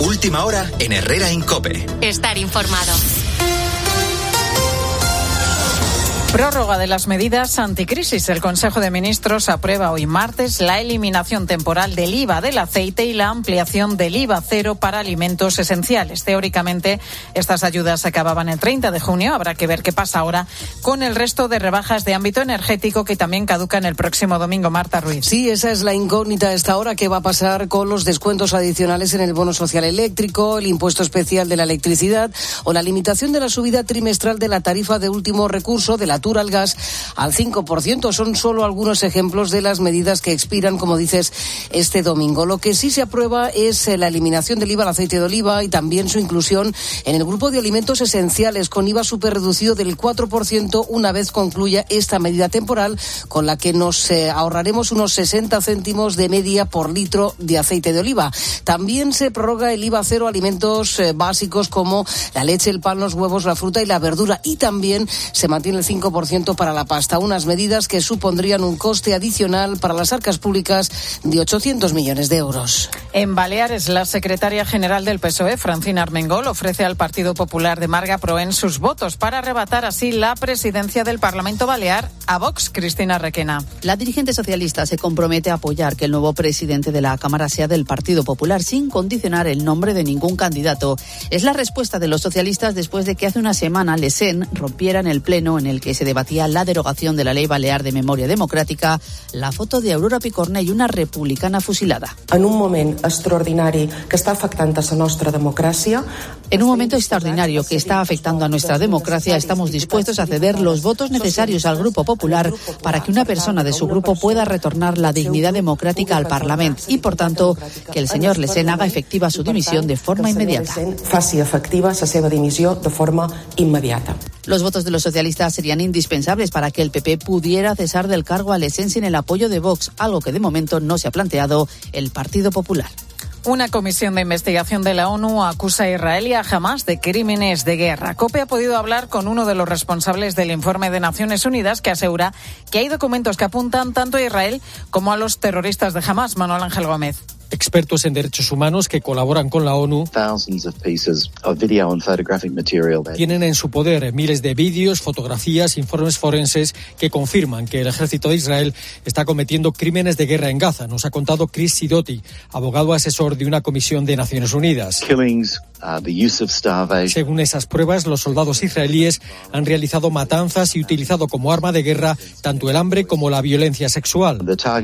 Última hora en Herrera en COPE. Estar informado. Prórroga de las medidas anticrisis. El Consejo de Ministros aprueba hoy martes la eliminación temporal del IVA del aceite y la ampliación del IVA cero para alimentos esenciales. Teóricamente, estas ayudas acababan el 30 de junio. Habrá que ver qué pasa ahora con el resto de rebajas de ámbito energético que también caducan el próximo domingo. Marta Ruiz. Sí, esa es la incógnita a esta hora. ¿Qué va a pasar con los descuentos adicionales en el bono social eléctrico, el impuesto especial de la electricidad o la limitación de la subida trimestral de la tarifa de último recurso de la al gas al 5%. Son solo algunos ejemplos de las medidas que expiran, como dices, este domingo. Lo que sí se aprueba es la eliminación del IVA al aceite de oliva y también su inclusión en el grupo de alimentos esenciales con IVA superreducido del 4% una vez concluya esta medida temporal, con la que nos ahorraremos unos 60 céntimos de media por litro de aceite de oliva. También se prorroga el IVA cero a alimentos básicos como la leche, el pan, los huevos, la fruta y la verdura, y también se mantiene el 5% para la pasta, unas medidas que supondrían un coste adicional para las arcas públicas de 800 millones de euros. En Baleares, la secretaria general del PSOE, Francina Armengol, ofrece al Partido Popular de Marga Proen sus votos para arrebatar así la presidencia del Parlamento Balear a Vox. Cristina Requena. La dirigente socialista se compromete a apoyar que el nuevo presidente de la Cámara sea del Partido Popular sin condicionar el nombre de ningún candidato. Es la respuesta de los socialistas después de que hace una semana l'Esen rompiera en el pleno en el que se debatía la derogación de la Ley Balear de Memoria Democràtica, la foto de Aurora Picornell, una republicana fusilada. En un moment extraordinari que está afectando a nuestra democracia. En un momento extraordinario que está afectando a nuestra democracia, estamos dispuestos a ceder los votos necesarios al Grupo Popular para que una persona de su grupo pueda retornar la dignidad democrática al Parlamento y, por tanto, que el señor l'Esen haga efectiva su dimisión de forma inmediata. Faci efectiva la seva dimissió de forma inmediata. Los votos de los socialistas serían indispensables para que el PP pudiera cesar del cargo a l'Esen sin el apoyo de Vox, algo que de momento no se ha planteado el Partido Popular. Una comisión de investigación de la ONU acusa a Israel y a Hamás de crímenes de guerra. COPE ha podido hablar con uno de los responsables del informe de Naciones Unidas que asegura que hay documentos que apuntan tanto a Israel como a los terroristas de Hamás. Manuel Ángel Gómez. Expertos en derechos humanos que colaboran con la ONU tienen en su poder miles de vídeos, fotografías, informes forenses que confirman que el ejército de Israel está cometiendo crímenes de guerra en Gaza. Nos ha contado Chris Sidoti, abogado asesor de una comisión de Naciones Unidas. Según esas pruebas, los soldados israelíes han realizado matanzas y utilizado como arma de guerra tanto el hambre como la violencia sexual.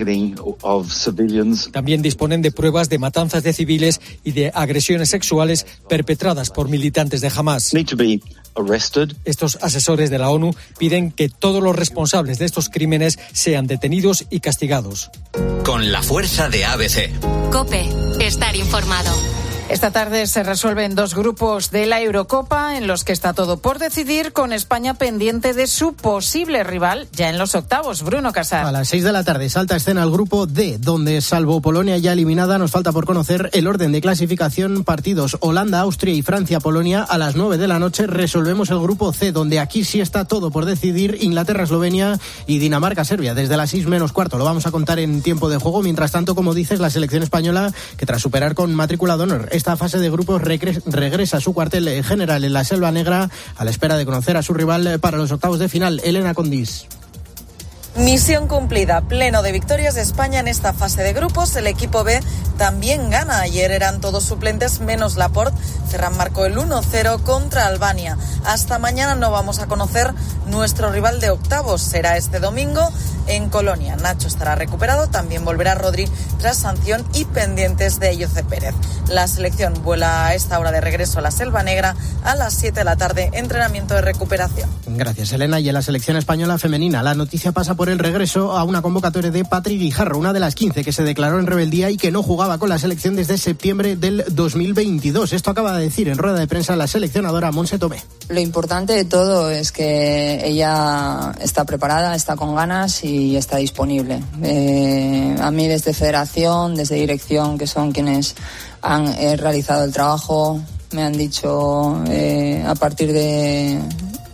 También disponen de pruebas de matanzas de civiles y de agresiones sexuales perpetradas por militantes de Hamás. Estos asesores de la ONU piden que todos los responsables de estos crímenes sean detenidos y castigados. Con la fuerza de ABC. COPE. Estar informado. Esta tarde se resuelven dos grupos de la Eurocopa en los que está todo por decidir, con España pendiente de su posible rival ya en los octavos. Bruno Casar. A las 6 de la tarde salta a escena el grupo D, donde salvo Polonia ya eliminada nos falta por conocer el orden de clasificación. Partidos Holanda, Austria y Francia, Polonia. A las 9 de la noche resolvemos el grupo C, donde aquí sí está todo por decidir. Inglaterra, Eslovenia y Dinamarca, Serbia. Desde las 6 menos cuarto lo vamos a contar en tiempo de juego. Mientras tanto, como dices, la selección española, que tras superar con matrícula de honor esta fase de grupos regresa a su cuartel general en la Selva Negra a la espera de conocer a su rival para los octavos de final. Elena Condís. Misión cumplida, pleno de victorias de España en esta fase de grupos. El equipo B también gana. Ayer eran todos suplentes menos Laporte. Ferran marcó el 1-0 contra Albania. Hasta mañana no vamos a conocer nuestro rival de octavos. Será este domingo en Colonia. Nacho estará recuperado, también volverá Rodri tras sanción y pendientes de Ayoce Pérez. La selección vuela a esta hora de regreso a la Selva Negra a las 7 de la tarde, entrenamiento de recuperación. Gracias, Elena. Y en la selección española femenina, la noticia pasa por el regreso a una convocatoria de Patri Guijarro, una de las 15 que se declaró en rebeldía y que no jugaba con la selección desde septiembre del 2022. Esto acaba de decir en rueda de prensa la seleccionadora Montse Tomé. Lo importante de todo es que ella está preparada, está con ganas y está disponible. A mí desde federación, desde dirección, que son quienes han realizado el trabajo, me han dicho a partir de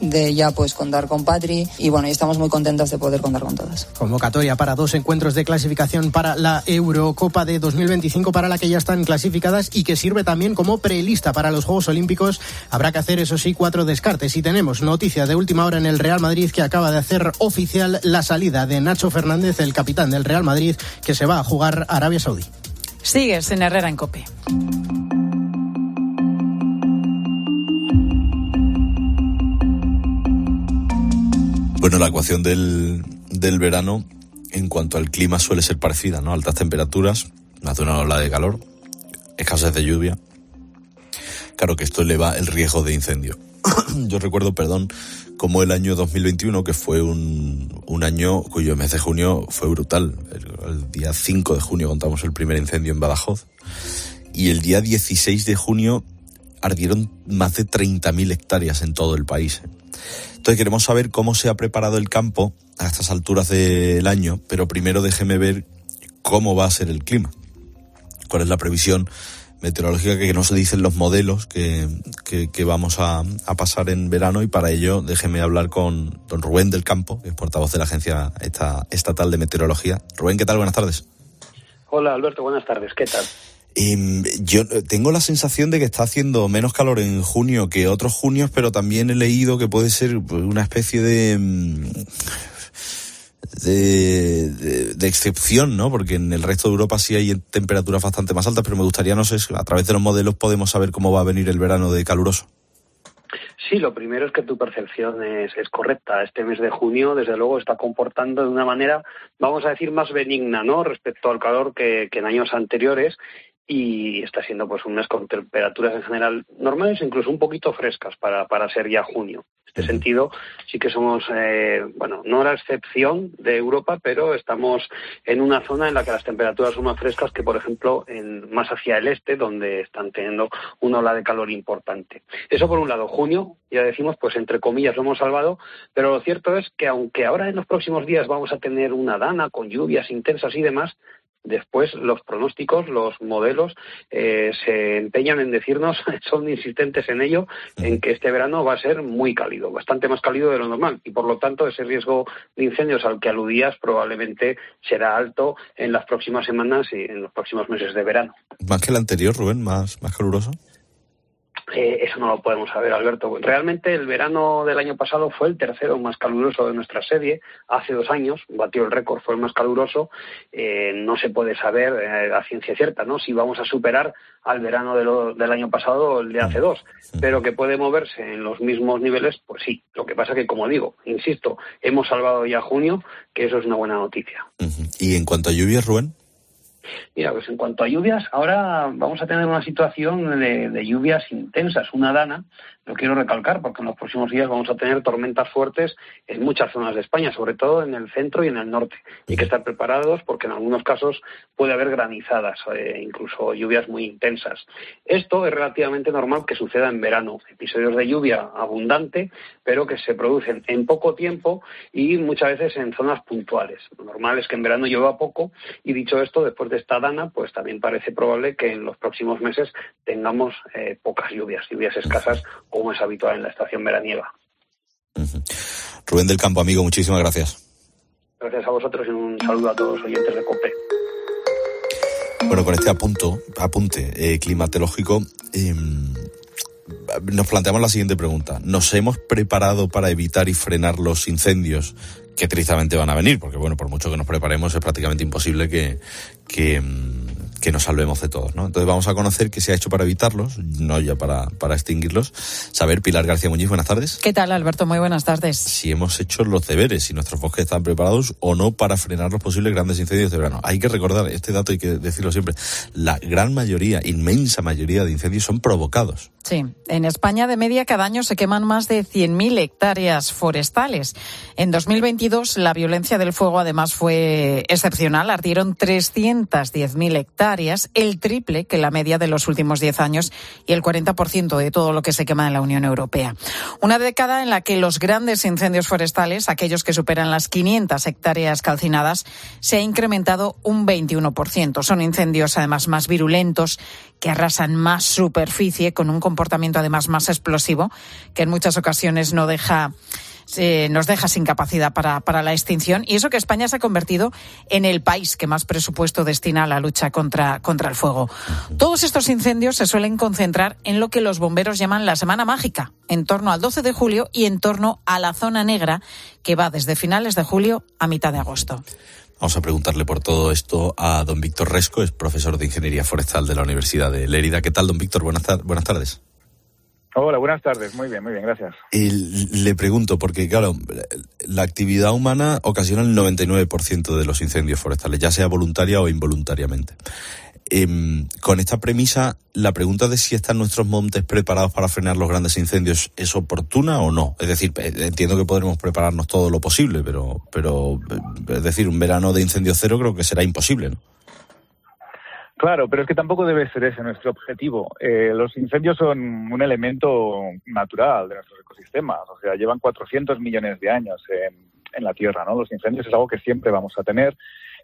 de ya pues contar con Patri y bueno, y estamos muy contentas de poder contar con todas. Convocatoria para 2 encuentros de clasificación para la Eurocopa de 2025 para la que ya están clasificadas y que sirve también como prelista para los Juegos Olímpicos. Habrá que hacer, eso sí, 4 descartes y tenemos noticia de última hora en el Real Madrid que acaba de hacer oficial la salida de Nacho Fernández, el capitán del Real Madrid, que se va a jugar a Arabia Saudí. Sigues en Herrera en COPE. Bueno, la ecuación del verano en cuanto al clima suele ser parecida, ¿no? Altas temperaturas, más de una ola de calor, escasez de lluvia. Claro que esto eleva el riesgo de incendio. Yo recuerdo, como el año 2021, que fue un año cuyo mes de junio fue brutal. El día 5 de junio contamos el primer incendio en Badajoz y el día 16 de junio ardieron más de 30.000 hectáreas en todo el país. Entonces queremos saber cómo se ha preparado el campo a estas alturas del año, pero primero déjeme ver cómo va a ser el clima. ¿Cuál es la previsión meteorológica que nos dicen los modelos que vamos a pasar en verano? Y para ello déjeme hablar con don Rubén del Campo, que es portavoz de la Agencia Estatal de Meteorología. Rubén, ¿qué tal? Buenas tardes. Hola, Alberto, buenas tardes. ¿Qué tal? Yo tengo la sensación de que está haciendo menos calor en junio que otros junios, pero también he leído que puede ser una especie de excepción, ¿no? Porque en el resto de Europa sí hay temperaturas bastante más altas, pero me gustaría, no sé, a través de los modelos podemos saber cómo va a venir el verano de caluroso. Sí, lo primero es que tu percepción es correcta. Este mes de junio, desde luego, está comportando de una manera, vamos a decir, más benigna, ¿no?, respecto al calor que en años anteriores. Y está siendo pues un mes con temperaturas en general normales, incluso un poquito frescas para ser ya junio. En este sentido sí que somos, no la excepción de Europa, pero estamos en una zona en la que las temperaturas son más frescas que, por ejemplo, más hacia el este, donde están teniendo una ola de calor importante. Eso por un lado. Junio, ya decimos, pues entre comillas lo hemos salvado, pero lo cierto es que aunque ahora en los próximos días vamos a tener una dana con lluvias intensas y demás, después los pronósticos, los modelos se empeñan en decirnos, son insistentes en ello, en que este verano va a ser muy cálido, bastante más cálido de lo normal, y por lo tanto ese riesgo de incendios al que aludías probablemente será alto en las próximas semanas y en los próximos meses de verano. ¿Más que el anterior, Rubén? ¿Más caluroso? Eso no lo podemos saber, Alberto. Realmente el verano del año pasado fue el tercero más caluroso de nuestra serie. Hace 2 años batió el récord, fue el más caluroso. No se puede saber a ciencia cierta, ¿no?, si vamos a superar al verano del año pasado o el de hace 2. Pero que puede moverse en los mismos niveles, pues sí. Lo que pasa que, como digo, insisto, hemos salvado ya junio, que eso es una buena noticia. ¿Y en cuanto a lluvias, Rubén? Mira, pues en cuanto a lluvias, ahora vamos a tener una situación de lluvias intensas, una dana. Lo quiero recalcar porque en los próximos días vamos a tener tormentas fuertes en muchas zonas de España, sobre todo en el centro y en el norte. Y hay que estar preparados porque en algunos casos puede haber granizadas, incluso lluvias muy intensas. Esto es relativamente normal que suceda en verano. Episodios de lluvia abundante, pero que se producen en poco tiempo y muchas veces en zonas puntuales. Lo normal es que en verano llueva poco y, dicho esto, después de esta dana, pues también parece probable que en los próximos meses tengamos pocas lluvias escasas, como es habitual en la estación veraniega. Rubén del Campo, amigo, muchísimas gracias. Gracias a vosotros y un saludo a todos los oyentes de COPE. Bueno, con este apunte climatológico, nos planteamos la siguiente pregunta. ¿Nos hemos preparado para evitar y frenar los incendios que tristemente van a venir? Porque, bueno, por mucho que nos preparemos, es prácticamente imposible que nos salvemos de todos, ¿no? Entonces vamos a conocer qué se ha hecho para evitarlos, no ya para extinguirlos. Saber, Pilar García Muñiz, buenas tardes. ¿Qué tal, Alberto? Muy buenas tardes. Si hemos hecho los deberes, si nuestros bosques están preparados o no para frenar los posibles grandes incendios de verano. Hay que recordar, este dato hay que decirlo siempre, la gran mayoría, inmensa mayoría de incendios son provocados. Sí, en España de media cada año se queman más de 100.000 hectáreas forestales. En 2022 la violencia del fuego además fue excepcional. Ardieron 310.000 hectáreas, el triple que la media de los últimos 10 años y el 40% de todo lo que se quema en la Unión Europea. Una década en la que los grandes incendios forestales, aquellos que superan las 500 hectáreas calcinadas, se ha incrementado un 21%. Son incendios además más virulentos que arrasan más superficie, con un comportamiento además más explosivo, que en muchas ocasiones nos deja sin capacidad para la extinción. Y eso que España se ha convertido en el país que más presupuesto destina a la lucha contra el fuego. Todos estos incendios se suelen concentrar en lo que los bomberos llaman la Semana Mágica, en torno al 12 de julio y en torno a la zona negra, que va desde finales de julio a mitad de agosto. Vamos a preguntarle por todo esto a don Víctor Resco, es profesor de Ingeniería Forestal de la Universidad de Lérida. ¿Qué tal, don Víctor? Buenas tardes. Hola, buenas tardes. Muy bien, gracias. Le pregunto, porque claro, la actividad humana ocasiona el 99% de los incendios forestales, ya sea voluntaria o involuntariamente. Con esta premisa, la pregunta de si están nuestros montes preparados para frenar los grandes incendios es oportuna o no. Es decir, entiendo que podremos prepararnos todo lo posible, pero es decir, un verano de incendio cero creo que será imposible, ¿no? Claro, pero es que tampoco debe ser ese nuestro objetivo. Los incendios son un elemento natural de nuestros ecosistemas. O sea, llevan 400 millones de años en la Tierra, ¿no? Los incendios es algo que siempre vamos a tener.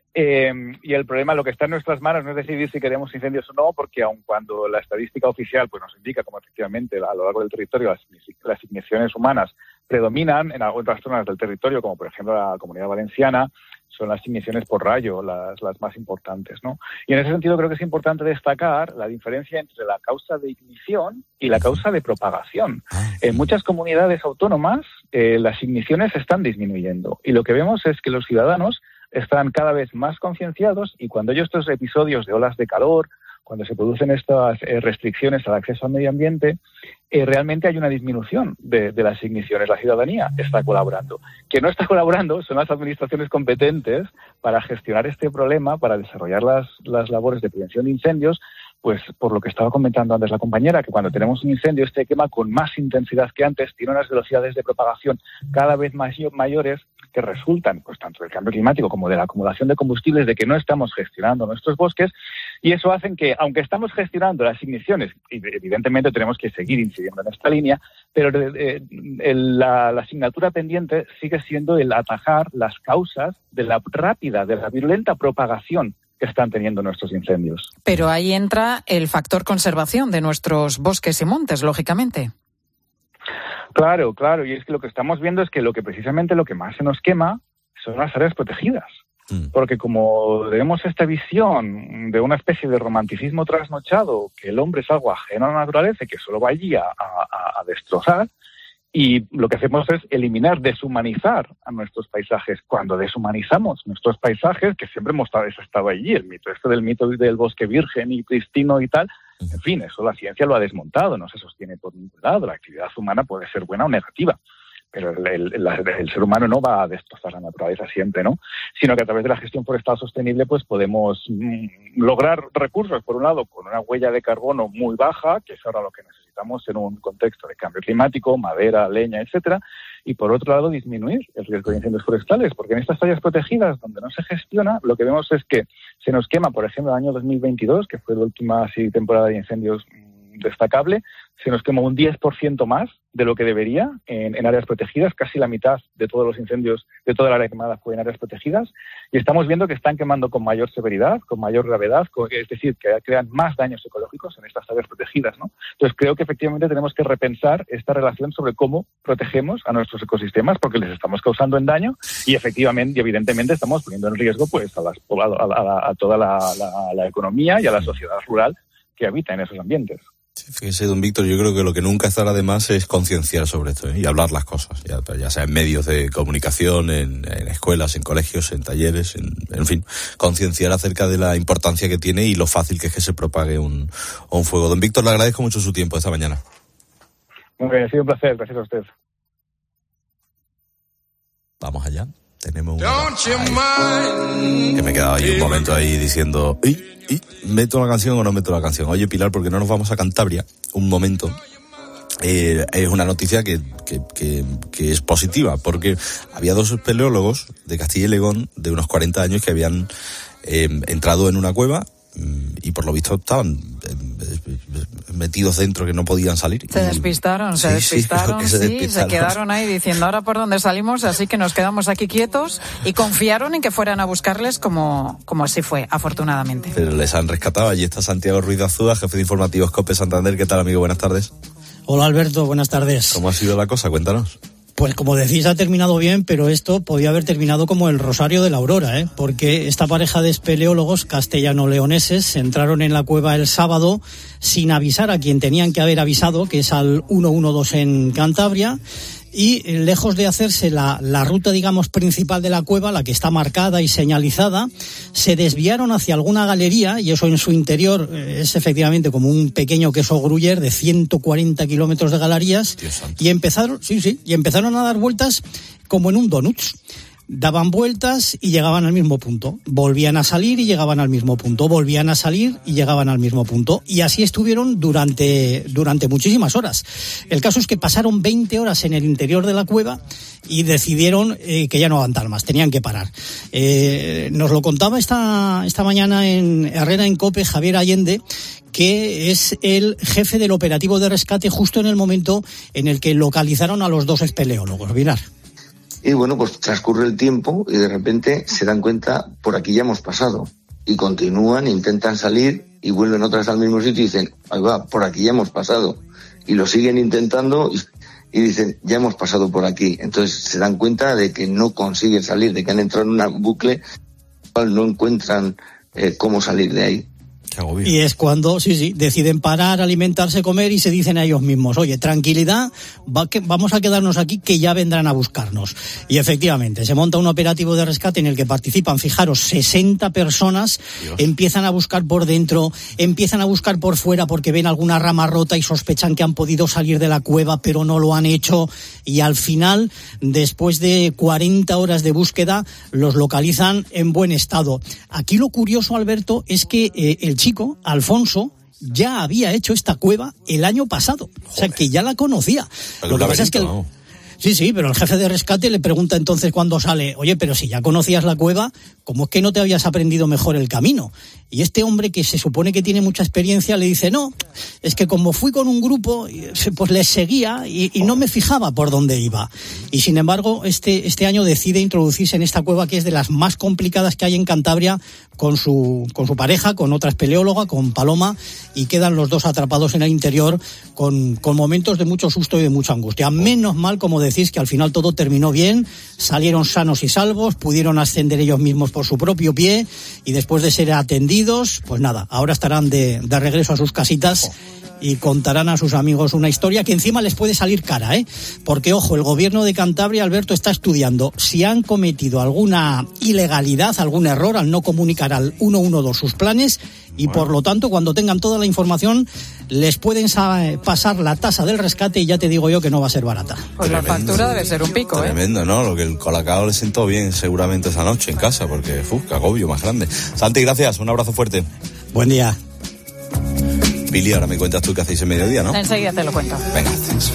Y el problema, lo que está en nuestras manos no es decidir si queremos incendios o no, porque aun cuando la estadística oficial pues nos indica como efectivamente a lo largo del territorio las igniciones humanas predominan en otras zonas del territorio, como por ejemplo la Comunidad Valenciana, son las igniciones por rayo las más importantes, ¿no? Y en ese sentido creo que es importante destacar la diferencia entre la causa de ignición y la causa de propagación. En muchas comunidades autónomas las igniciones están disminuyendo y lo que vemos es que los ciudadanos están cada vez más concienciados y cuando hay estos episodios de olas de calor, cuando se producen estas restricciones al acceso al medio ambiente, realmente hay una disminución de las igniciones. La ciudadanía está colaborando. Quien no está colaborando son las administraciones competentes para gestionar este problema, para desarrollar las labores de prevención de incendios, pues por lo que estaba comentando antes la compañera, que cuando tenemos un incendio este quema con más intensidad que antes, tiene unas velocidades de propagación cada vez mayores que resultan pues tanto del cambio climático como de la acumulación de combustibles, de que no estamos gestionando nuestros bosques, y eso hace que, aunque estamos gestionando las igniciones, y evidentemente tenemos que seguir incidiendo en esta línea, pero la asignatura pendiente sigue siendo el atajar las causas de la rápida, de la virulenta propagación que están teniendo nuestros incendios. Pero ahí entra el factor conservación de nuestros bosques y montes, lógicamente. Claro, y es que lo que estamos viendo es que precisamente lo que más se nos quema son las áreas protegidas. Porque como tenemos esta visión de una especie de romanticismo trasnochado, que el hombre es algo ajeno a la naturaleza y que solo va allí a destrozar, y lo que hacemos es deshumanizar a nuestros paisajes. Cuando deshumanizamos nuestros paisajes, que siempre hemos estado allí, el mito del bosque virgen y pristino y tal, en fin, eso la ciencia lo ha desmontado, no se sostiene por ningún lado. La actividad humana puede ser buena o negativa, pero el ser humano no va a destrozar la naturaleza siempre, ¿no? Sino que a través de la gestión forestal sostenible pues podemos lograr recursos, por un lado, con una huella de carbono muy baja, que es ahora lo que necesitamos en un contexto de cambio climático, madera, leña, etcétera, y por otro lado disminuir el riesgo de incendios forestales, porque en estas áreas protegidas donde no se gestiona, lo que vemos es que se nos quema, por ejemplo, el año 2022, que fue la última temporada de incendios destacable, se nos quemó un 10% más de lo que debería en áreas protegidas. Casi la mitad de todos los incendios de toda la área quemada fue en áreas protegidas, y estamos viendo que están quemando con mayor severidad, con mayor gravedad, es decir, que crean más daños ecológicos en estas áreas protegidas, ¿no? Entonces creo que efectivamente tenemos que repensar esta relación sobre cómo protegemos a nuestros ecosistemas, porque les estamos causando en daño y efectivamente y evidentemente estamos poniendo en riesgo pues a toda la economía y a la sociedad rural que habita en esos ambientes. Fíjese, don Víctor, yo creo que lo que nunca estará de más es concienciar sobre esto, y hablar las cosas, ya sea en medios de comunicación, en escuelas, en colegios, en talleres, en fin, concienciar acerca de la importancia que tiene y lo fácil que es que se propague un fuego. Don Víctor, le agradezco mucho su tiempo esta mañana. Muy bien, ha sido un placer, gracias a usted. Vamos allá. Tenemos que me he quedado ahí un momento ahí diciendo ¿meto la canción o no meto la canción? Oye, Pilar, ¿por qué no nos vamos a Cantabria un momento? Es una noticia que es positiva, porque había dos espeleólogos de Castilla y León de unos 40 años que habían entrado en una cueva y por lo visto estaban metidos dentro, que no podían salir. Se despistaron, se quedaron ahí diciendo ahora por dónde salimos, así que nos quedamos aquí quietos, y confiaron en que fueran a buscarles como así fue, afortunadamente. Pero les han rescatado. Allí está Santiago Ruiz de Azúa, jefe de informativos COPE Santander. ¿Qué tal, amigo? Buenas tardes. Hola, Alberto, buenas tardes. ¿Cómo ha sido la cosa? Cuéntanos. Pues como decís, ha terminado bien, pero esto podía haber terminado como el Rosario de la Aurora, porque esta pareja de espeleólogos castellano-leoneses entraron en la cueva el sábado sin avisar a quien tenían que haber avisado, que es al 112 en Cantabria, y lejos de hacerse la ruta, digamos, principal de la cueva, la que está marcada y señalizada, se desviaron hacia alguna galería, y eso en su interior es efectivamente como un pequeño queso Gruyère de 140 kilómetros de galerías, y empezaron a dar vueltas como en un donuts. Daban vueltas y llegaban al mismo punto. Volvían a salir y llegaban al mismo punto. Volvían a salir y llegaban al mismo punto. Y así estuvieron durante muchísimas horas. El caso es que pasaron 20 horas en el interior de la cueva y decidieron que ya no aguantar más, tenían que parar. Nos lo contaba esta mañana en Herrera en COPE Javier Allende, que es el jefe del operativo de rescate justo en el momento en el que localizaron a los dos espeleólogos. Mirad. Y bueno, pues transcurre el tiempo y de repente se dan cuenta, por aquí ya hemos pasado. Y continúan, intentan salir y vuelven otras al mismo sitio y dicen, ahí va, por aquí ya hemos pasado. Y lo siguen intentando y dicen, ya hemos pasado por aquí. Entonces se dan cuenta de que no consiguen salir, de que han entrado en un bucle, no encuentran cómo salir de ahí. Y es cuando, deciden parar, alimentarse, comer y se dicen a ellos mismos, oye, tranquilidad, vamos a quedarnos aquí que ya vendrán a buscarnos. Y efectivamente, se monta un operativo de rescate en el que participan, fijaros, 60 personas, Dios. Empiezan a buscar por dentro, empiezan a buscar por fuera porque ven alguna rama rota y sospechan que han podido salir de la cueva, pero no lo han hecho. Y al final, después de 40 horas de búsqueda, los localizan en buen estado. Aquí lo curioso, Alberto, es que el chico, Alfonso, ya había hecho esta cueva el año pasado. Joder. O sea, que ya la conocía. Lo que pasa es que... Sí, pero el jefe de rescate le pregunta entonces cuando sale, oye, pero si ya conocías la cueva, ¿cómo es que no te habías aprendido mejor el camino? Y este hombre, que se supone que tiene mucha experiencia, le dice, no, es que como fui con un grupo, pues les seguía y no me fijaba por dónde iba. Y sin embargo, este año decide introducirse en esta cueva, que es de las más complicadas que hay en Cantabria, con su pareja, con otra espeleóloga, con Paloma, y quedan los dos atrapados en el interior con momentos de mucho susto y de mucha angustia. Menos mal, como decís, que al final todo terminó bien, salieron sanos y salvos, pudieron ascender ellos mismos por su propio pie, y después de ser atendidos, pues nada, ahora estarán de regreso a sus casitas y contarán a sus amigos una historia que encima les puede salir cara, porque, ojo, el gobierno de Cantabria, Alberto, está estudiando si han cometido alguna ilegalidad, algún error al no comunicar al 112 sus planes, y por lo tanto, cuando tengan toda la información, les pueden pasar la tasa del rescate, y ya te digo yo que no va a ser barata. Pues tremendo, la factura debe ser un pico, Tremendo, ¿no? Lo que el colacao le sentó bien seguramente esa noche en casa, porque, qué agobio más grande. Santi, gracias, un abrazo fuerte. Buen día. Pili, ahora me cuentas tú qué hacéis en mediodía, ¿no? Enseguida te lo cuento. Venga.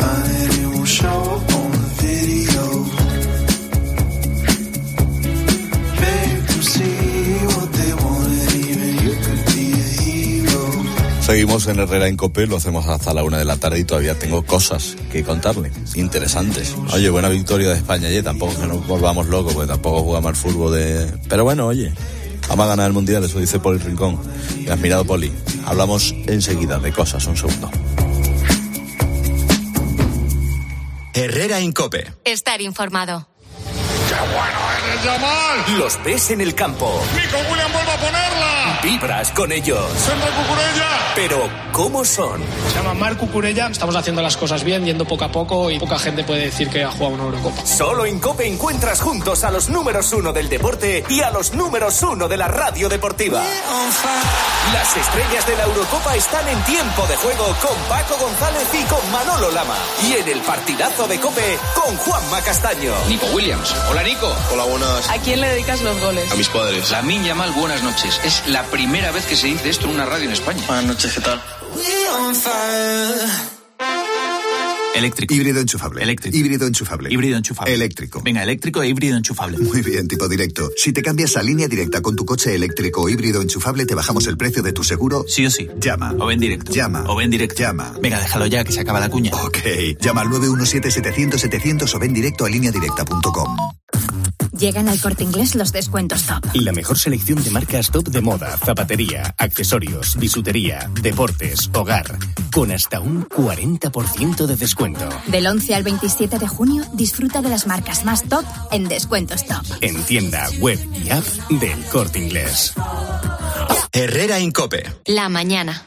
Seguimos en Herrera en COPE, lo hacemos hasta la 1 de la tarde y todavía tengo cosas que contarle, interesantes. Oye, buena victoria de España ayer, tampoco que nos volvamos locos, porque tampoco jugamos al fútbol de... Pero bueno, oye, vamos a ganar el Mundial, eso dice Poli Rincón. Y has mirado, Poli. Hablamos enseguida de cosas, un segundo. Herrera en COPE. Estar informado. ¡Qué bueno es el Yamal! Los ves en el campo. ¡Nico Williams vuelve a ponerla! Vibras con ellos. ¡Centro Cucurella! Pero, ¿cómo son? Se llama Marc Cucurella. Estamos haciendo las cosas bien, yendo poco a poco, y poca gente puede decir que ha jugado una Eurocopa. Solo en COPE encuentras juntos a los números 1 del deporte y a los números 1 de la radio deportiva. Las estrellas de la Eurocopa están en tiempo de juego con Paco González y con Manolo Lama. Y en el partidazo de COPE con Juanma Castaño. Nico Williams. Hola, Nico. Hola, buenas. ¿A quién le dedicas los goles? A mis padres. Lamine Yamal, buenas noches. Es la primera vez que se dice esto en una radio en España. Buenas noches, ¿qué tal? Eléctrico. Híbrido enchufable. Eléctrico. Híbrido enchufable. Híbrido enchufable. Eléctrico. Venga, eléctrico e híbrido enchufable. Muy bien, tipo directo. Si te cambias a Línea Directa con tu coche eléctrico o híbrido enchufable, te bajamos el precio de tu seguro. Sí o sí. Llama. O ven directo. Llama. O ven directo. Llama. Venga, déjalo ya, que se acaba la cuña. Ok. Llama al 917-700-700 o ven directo a lineadirecta.com. Llegan al Corte Inglés los descuentos top. La mejor selección de marcas top de moda, zapatería, accesorios, bisutería, deportes, hogar, con hasta un 40% de descuento. Del 11 al 27 de junio, disfruta de las marcas más top en descuentos top. En tienda, web y app del Corte Inglés. Herrera Incope. La mañana.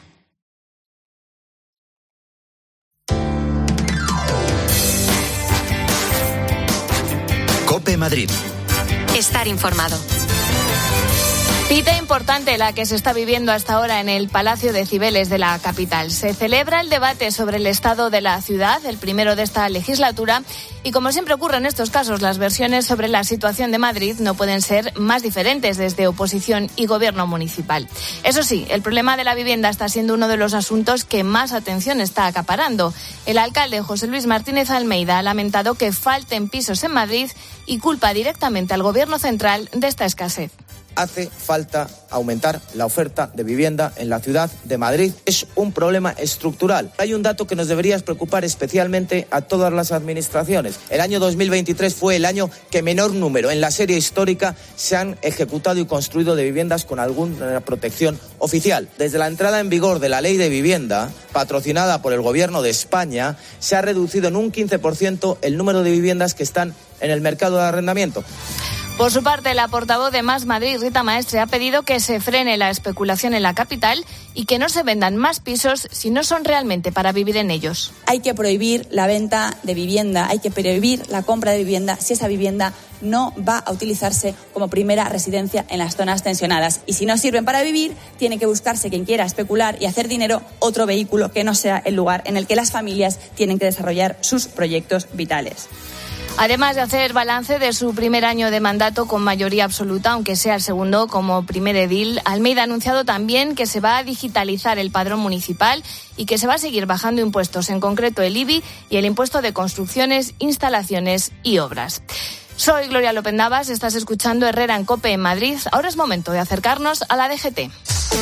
Cope Madrid. Estar informado. Cita importante la que se está viviendo hasta ahora en el Palacio de Cibeles de la capital. Se celebra el debate sobre el estado de la ciudad, el primero de esta legislatura, y como siempre ocurre en estos casos, las versiones sobre la situación de Madrid no pueden ser más diferentes desde oposición y gobierno municipal. Eso sí, el problema de la vivienda está siendo uno de los asuntos que más atención está acaparando. El alcalde José Luis Martínez Almeida ha lamentado que falten pisos en Madrid y culpa directamente al gobierno central de esta escasez. Hace falta aumentar la oferta de vivienda en la ciudad de Madrid. Es un problema estructural. Hay un dato que nos debería preocupar especialmente a todas las administraciones. El año 2023 fue el año que menor número en la serie histórica se han ejecutado y construido de viviendas con alguna protección oficial. Desde la entrada en vigor de la Ley de Vivienda, patrocinada por el Gobierno de España, se ha reducido en un 15% el número de viviendas que están en el mercado de arrendamiento. Por su parte, la portavoz de Más Madrid, Rita Maestre, ha pedido que se frene la especulación en la capital y que no se vendan más pisos si no son realmente para vivir en ellos. Hay que prohibir la venta de vivienda, hay que prohibir la compra de vivienda si esa vivienda no va a utilizarse como primera residencia en las zonas tensionadas. Y si no sirven para vivir, tiene que buscarse quien quiera especular y hacer dinero otro vehículo que no sea el lugar en el que las familias tienen que desarrollar sus proyectos vitales. Además de hacer balance de su primer año de mandato con mayoría absoluta, aunque sea el segundo como primer edil, Almeida ha anunciado también que se va a digitalizar el padrón municipal y que se va a seguir bajando impuestos, en concreto el IBI y el impuesto de construcciones, instalaciones y obras. Soy Gloria López Navas, estás escuchando Herrera en COPE en Madrid. Ahora es momento de acercarnos a la DGT.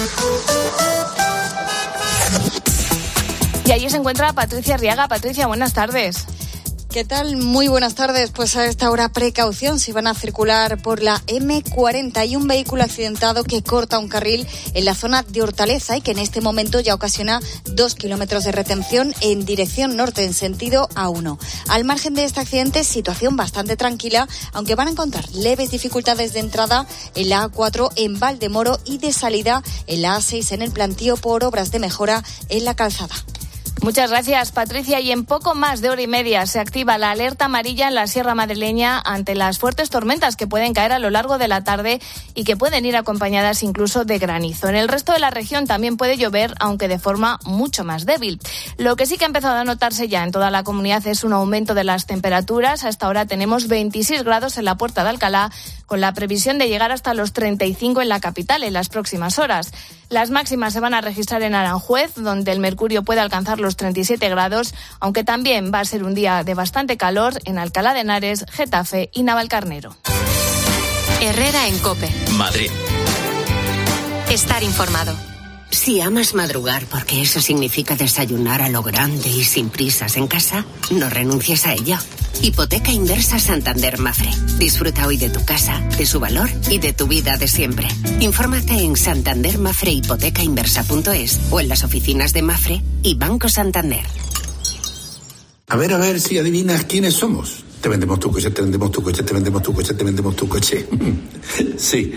Y allí se encuentra Patricia Arriaga. Patricia, buenas tardes. ¿Qué tal? Muy buenas tardes. Pues a esta hora precaución si van a circular por la M40. Hay un vehículo accidentado que corta un carril en la zona de Hortaleza y que en este momento ya ocasiona 2 kilómetros de retención en dirección norte en sentido A1. Al margen de este accidente, situación bastante tranquila, aunque van a encontrar leves dificultades de entrada en la A4 en Valdemoro y de salida en la A6 en el plantío por obras de mejora en la calzada. Muchas gracias, Patricia. Y en poco más de hora y media se activa la alerta amarilla en la Sierra Madrileña ante las fuertes tormentas que pueden caer a lo largo de la tarde y que pueden ir acompañadas incluso de granizo. En el resto de la región también puede llover, aunque de forma mucho más débil. Lo que sí que ha empezado a notarse ya en toda la comunidad es un aumento de las temperaturas. Hasta ahora tenemos 26 grados en la Puerta de Alcalá, con la previsión de llegar hasta los 35 en la capital en las próximas horas. Las máximas se van a registrar en Aranjuez, donde el mercurio puede alcanzar los 37 grados, aunque también va a ser un día de bastante calor en Alcalá de Henares, Getafe y Navalcarnero. Herrera en COPE. Madrid. Estar informado. Si amas madrugar porque eso significa desayunar a lo grande y sin prisas en casa, no renuncies a ello. Hipoteca Inversa Santander Mafre. Disfruta hoy de tu casa, de su valor y de tu vida de siempre. Infórmate en santandermafrehipotecainversa.es o en las oficinas de Mafre y Banco Santander. A ver si adivinas quiénes somos. Te vendemos tu coche, te vendemos tu coche, te vendemos tu coche, te vendemos tu coche. Sí,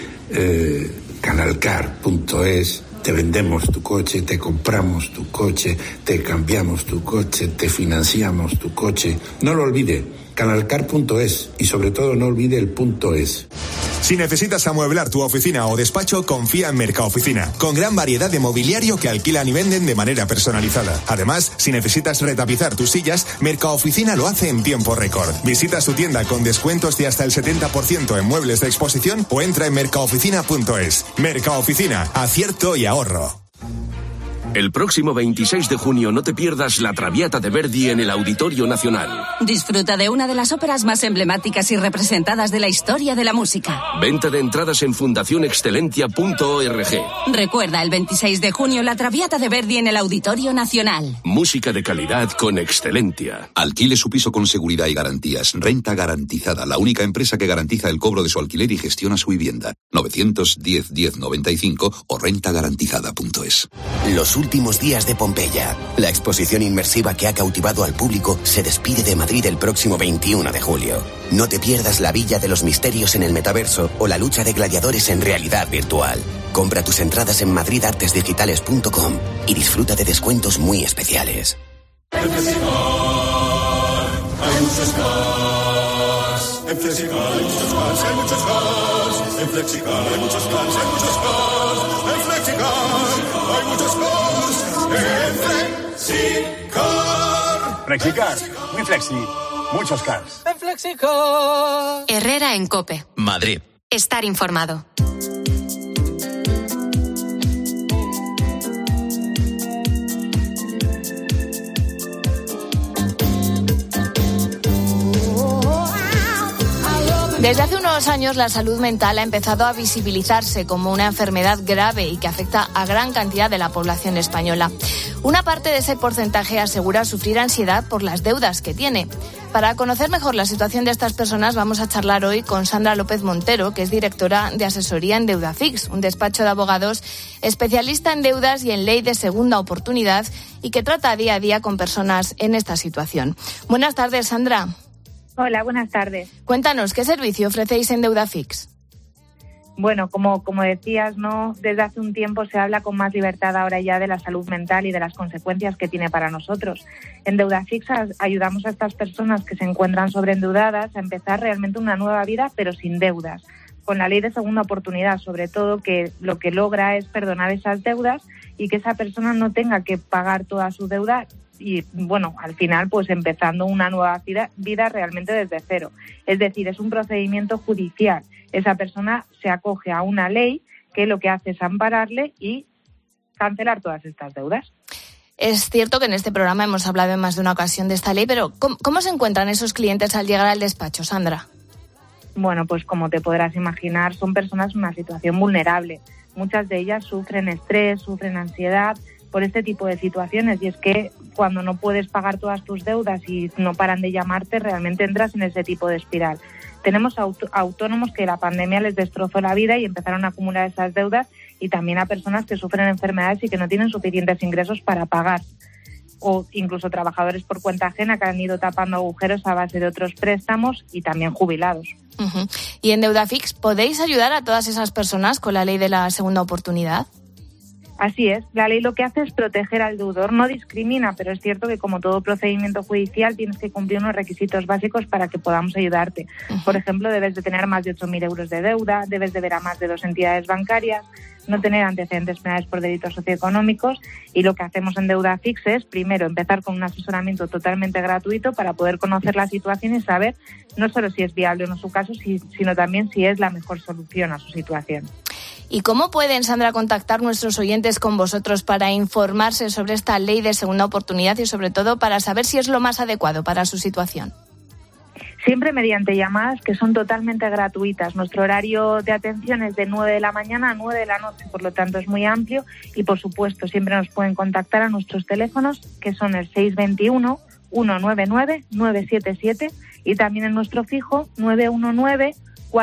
canalcar.es. Te vendemos tu coche, te compramos tu coche, te cambiamos tu coche, te financiamos tu coche. No lo olvide, canalcar.es y sobre todo no olvide el .es. Si necesitas amueblar tu oficina o despacho, confía en Mercaoficina, con gran variedad de mobiliario que alquilan y venden de manera personalizada. Además, si necesitas retapizar tus sillas, Mercaoficina lo hace en tiempo récord. Visita su tienda con descuentos de hasta el 70% en muebles de exposición o entra en mercaoficina.es. Mercaoficina, acierto y ahorro. El próximo 26 de junio no te pierdas La Traviata de Verdi en el Auditorio Nacional. Disfruta de una de las óperas más emblemáticas y representadas de la historia de la música. Venta de entradas en fundacionexcelentia.org. Recuerda, el 26 de junio La Traviata de Verdi en el Auditorio Nacional. Música de calidad con Excelentia. Alquile su piso con seguridad y garantías. Renta Garantizada, la única empresa que garantiza el cobro de su alquiler y gestiona su vivienda. 910 1095 o rentagarantizada.es. Los últimos días de Pompeya. La exposición inmersiva que ha cautivado al público se despide de Madrid el próximo 21 de julio. No te pierdas la Villa de los Misterios en el metaverso o la lucha de gladiadores en realidad virtual. Compra tus entradas en madridartesdigitales.com y disfruta de descuentos muy especiales. En Flexicar hay muchos cars. En Flexicar hay muchos cars, hay muchos cars. En Flexicar hay muchos cars, hay muchos cars. En Flexicar hay muchos cars. En Flexicar. Flexicar, muy flexi, muchos cars. En Flexicar. Herrera en COPE. Madrid. Estar informado. Desde hace unos años la salud mental ha empezado a visibilizarse como una enfermedad grave y que afecta a gran cantidad de la población española. Una parte de ese porcentaje asegura sufrir ansiedad por las deudas que tiene. Para conocer mejor la situación de estas personas vamos a charlar hoy con Sandra López Montero, que es directora de asesoría en Deudafix, un despacho de abogados especialista en deudas y en ley de segunda oportunidad y que trata día a día con personas en esta situación. Buenas tardes, Sandra. Hola, buenas tardes. Cuéntanos, ¿qué servicio ofrecéis en Deudafix? Bueno, como decías, ¿no? Desde hace un tiempo se habla con más libertad ahora ya de la salud mental y de las consecuencias que tiene para nosotros. En Deudafix ayudamos a estas personas que se encuentran sobreendeudadas a empezar realmente una nueva vida, pero sin deudas, con la ley de segunda oportunidad, sobre todo, que lo que logra es perdonar esas deudas y que esa persona no tenga que pagar toda su deuda y, bueno, al final, pues empezando una nueva vida realmente desde cero. Es decir, es un procedimiento judicial. Esa persona se acoge a una ley que lo que hace es ampararle y cancelar todas estas deudas. Es cierto que en este programa hemos hablado en más de una ocasión de esta ley, pero ¿cómo se encuentran esos clientes al llegar al despacho, Sandra? Bueno, pues como te podrás imaginar, son personas en una situación vulnerable. Muchas de ellas sufren estrés, sufren ansiedad por este tipo de situaciones, y es que cuando no puedes pagar todas tus deudas y no paran de llamarte, realmente entras en ese tipo de espiral. Tenemos autónomos que la pandemia les destrozó la vida y empezaron a acumular esas deudas, y también a personas que sufren enfermedades y que no tienen suficientes ingresos para pagar, o incluso trabajadores por cuenta ajena que han ido tapando agujeros a base de otros préstamos, y también jubilados. Uh-huh. ¿Y en Deudafix podéis ayudar a todas esas personas con la ley de la segunda oportunidad? Así es, la ley lo que hace es proteger al deudor, no discrimina, pero es cierto que como todo procedimiento judicial tienes que cumplir unos requisitos básicos para que podamos ayudarte. Por ejemplo, debes de tener más de 8.000 euros de deuda, debes de ver a más de 2 entidades bancarias, no tener antecedentes penales por delitos socioeconómicos, y lo que hacemos en Deudafix es, primero, empezar con un asesoramiento totalmente gratuito para poder conocer la situación y saber no solo si es viable o no su caso, sino también si es la mejor solución a su situación. ¿Y cómo pueden, Sandra, contactar nuestros oyentes con vosotros para informarse sobre esta ley de segunda oportunidad y sobre todo para saber si es lo más adecuado para su situación? Siempre mediante llamadas que son totalmente gratuitas. Nuestro horario de atención es de 9 de la mañana a 9 de la noche, por lo tanto es muy amplio, y por supuesto siempre nos pueden contactar a nuestros teléfonos, que son el 621 199 977 y también en nuestro fijo 919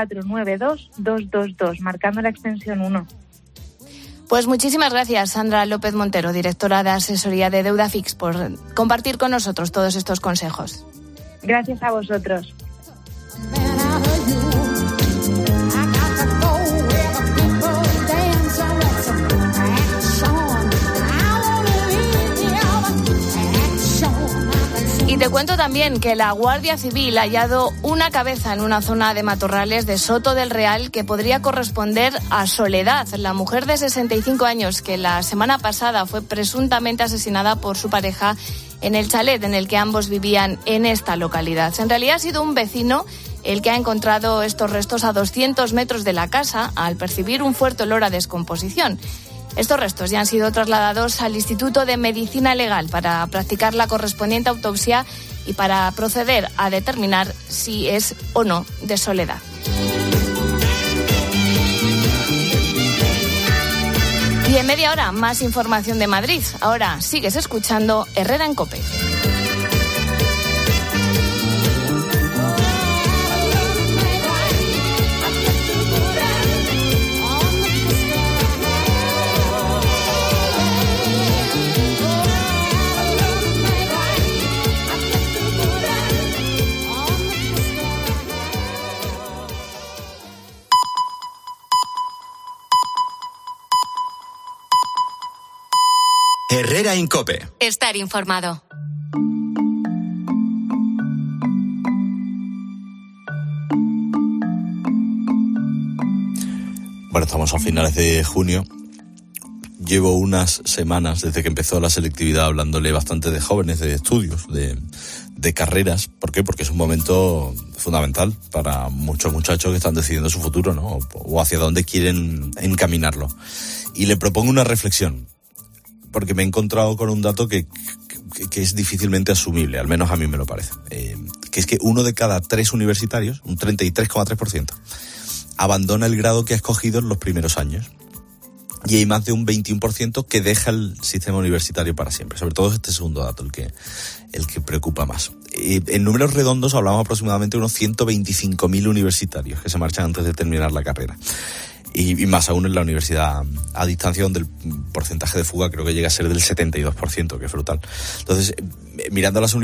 492-222, marcando la extensión 1. Pues muchísimas gracias, Sandra López Montero, directora de asesoría de Deudafix, por compartir con nosotros todos estos consejos. Gracias a vosotros. Y te cuento también que la Guardia Civil ha hallado una cabeza en una zona de matorrales de Soto del Real que podría corresponder a Soledad, la mujer de 65 años que la semana pasada fue presuntamente asesinada por su pareja en el chalet en el que ambos vivían en esta localidad. En realidad ha sido un vecino el que ha encontrado estos restos a 200 metros de la casa al percibir un fuerte olor a descomposición. Estos restos ya han sido trasladados al Instituto de Medicina Legal para practicar la correspondiente autopsia y para proceder a determinar si es o no de Soledad. Y en media hora, más información de Madrid. Ahora sigues escuchando Herrera en COPE. Herrera en COPE. Estar informado. Bueno, estamos a finales de junio. Llevo unas semanas desde que empezó la selectividad hablándole bastante de jóvenes, de estudios, de carreras. ¿Por qué? Porque es un momento fundamental para muchos muchachos que están decidiendo su futuro, ¿no? O hacia dónde quieren encaminarlo. Y le propongo una reflexión, porque me he encontrado con un dato que es difícilmente asumible, al menos a mí me lo parece. Que es que 1 de cada 3 universitarios, un 33,3%, abandona el grado que ha escogido en los primeros años. Y hay más de un 21% que deja el sistema universitario para siempre. Sobre todo este segundo dato, el que preocupa más. En números redondos hablamos aproximadamente de unos 125.000 universitarios que se marchan antes de terminar la carrera. Y más aún en la universidad a distancia, donde el porcentaje de fuga creo que llega a ser del 72%, que es brutal. Entonces, mirando a las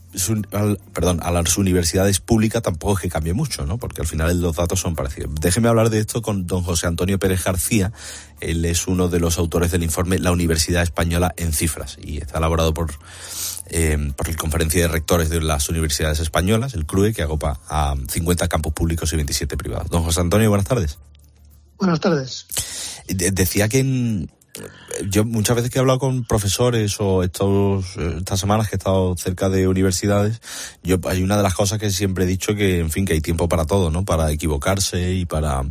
universidades públicas tampoco es que cambie mucho, ¿no? Porque al final los datos son parecidos. Déjeme hablar de esto con don José Antonio Pérez García. Él es uno de los autores del informe La Universidad Española en Cifras, y está elaborado por la Conferencia de Rectores de las Universidades Españolas, el CRUE, que agrupa a 50 campus públicos y 27 privados. Don José Antonio, buenas tardes. Buenas tardes. Decía que yo muchas veces que he hablado con profesores o estas semanas que he estado cerca de universidades, hay una de las cosas que siempre he dicho que, en fin, que hay tiempo para todo, ¿no? Para equivocarse y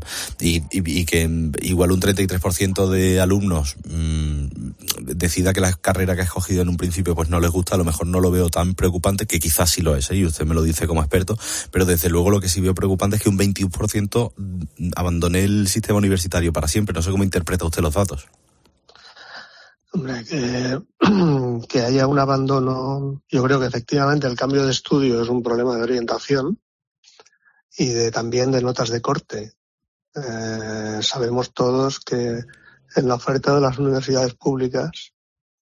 que igual un 33% de alumnos decida que la carrera que ha escogido en un principio pues no les gusta. A lo mejor no lo veo tan preocupante, que quizás sí lo es, y usted me lo dice como experto, pero desde luego lo que sí veo preocupante es que un 21% abandone el sistema universitario para siempre. No sé cómo interpreta usted los datos. Hombre, que haya un abandono, yo creo que efectivamente el cambio de estudio es un problema de orientación y también de notas de corte. Sabemos todos que en la oferta de las universidades públicas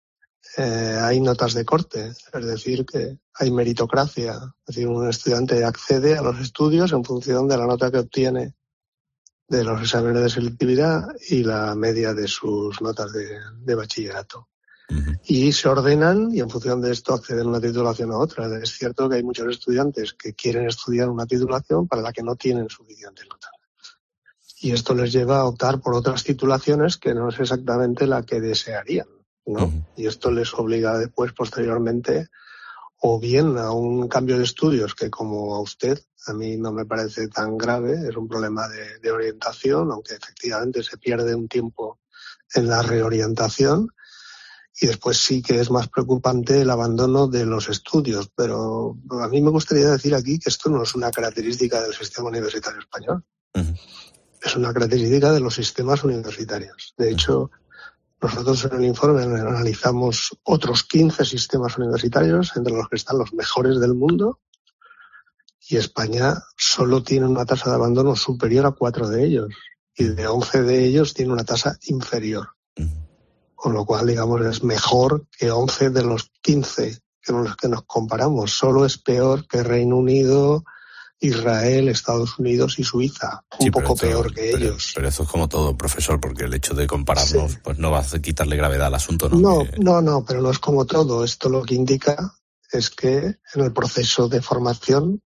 hay notas de corte, es decir, que hay meritocracia. Es decir, un estudiante accede a los estudios en función de la nota que obtiene de los exámenes de selectividad y la media de sus notas de bachillerato. Uh-huh. Y se ordenan y en función de esto acceden a una titulación a otra. Es cierto que hay muchos estudiantes que quieren estudiar una titulación para la que no tienen suficiente nota. Y esto les lleva a optar por otras titulaciones que no es exactamente la que desearían, ¿no? Uh-huh. Y esto les obliga después, posteriormente, o bien a un cambio de estudios que, como a usted, a mí no me parece tan grave, es un problema de orientación, aunque efectivamente se pierde un tiempo en la reorientación, y después sí que es más preocupante el abandono de los estudios, pero a mí me gustaría decir aquí que esto no es una característica del sistema universitario español, uh-huh. Es una característica de los sistemas universitarios. De hecho, nosotros en el informe analizamos otros 15 sistemas universitarios, entre los que están los mejores del mundo, y España solo tiene una tasa de abandono superior a 4 de ellos, y de 11 de ellos tiene una tasa inferior. Con lo cual, digamos, es mejor que 11 de los 15 con los que nos comparamos. Solo es peor que Reino Unido, Israel, Estados Unidos y Suiza. Un poco peor que ellos. Pero eso es como todo, profesor, porque el hecho de compararnos pues no va a quitarle gravedad al asunto, ¿no? No, pero no es como todo. Esto lo que indica es que en el proceso de formación,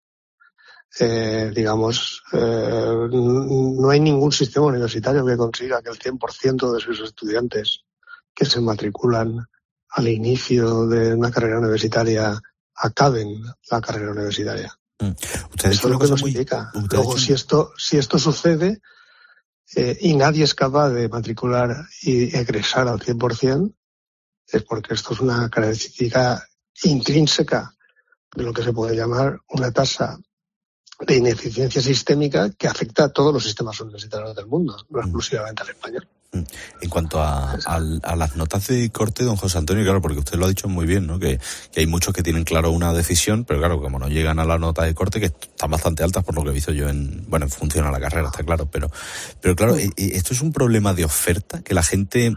no hay ningún sistema universitario que consiga que el 100% de sus estudiantes que se matriculan al inicio de una carrera universitaria acaben la carrera universitaria. Eso es lo que nos indica. Luego, si esto sucede, y nadie es capaz de matricular y egresar al 100%, es porque esto es una característica intrínseca de lo que se puede llamar una tasa de ineficiencia sistémica que afecta a todos los sistemas universitarios del mundo, no exclusivamente al español. En cuanto a las notas de corte, don José Antonio, claro, porque usted lo ha dicho muy bien, ¿no? Que hay muchos que tienen claro una decisión, pero claro, como no llegan a la nota de corte, que están bastante altas por lo que he visto yo en función a la carrera, está claro, pero claro, esto es un problema de oferta, que la gente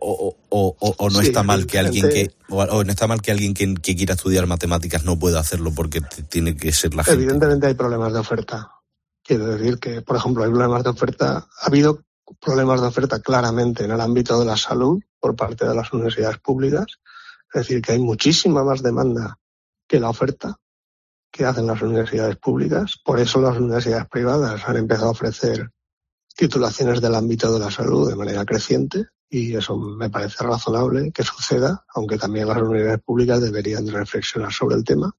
o no está mal que alguien no está mal que alguien que quiera estudiar matemáticas no pueda hacerlo porque tiene que ser la gente. Evidentemente hay problemas de oferta. Quiero decir que, por ejemplo, hay problemas de oferta. Ha habido problemas de oferta claramente en el ámbito de la salud por parte de las universidades públicas. Es decir, que hay muchísima más demanda que la oferta que hacen las universidades públicas. Por eso las universidades privadas han empezado a ofrecer titulaciones del ámbito de la salud de manera creciente, y eso me parece razonable que suceda, aunque también las universidades públicas deberían de reflexionar sobre el tema.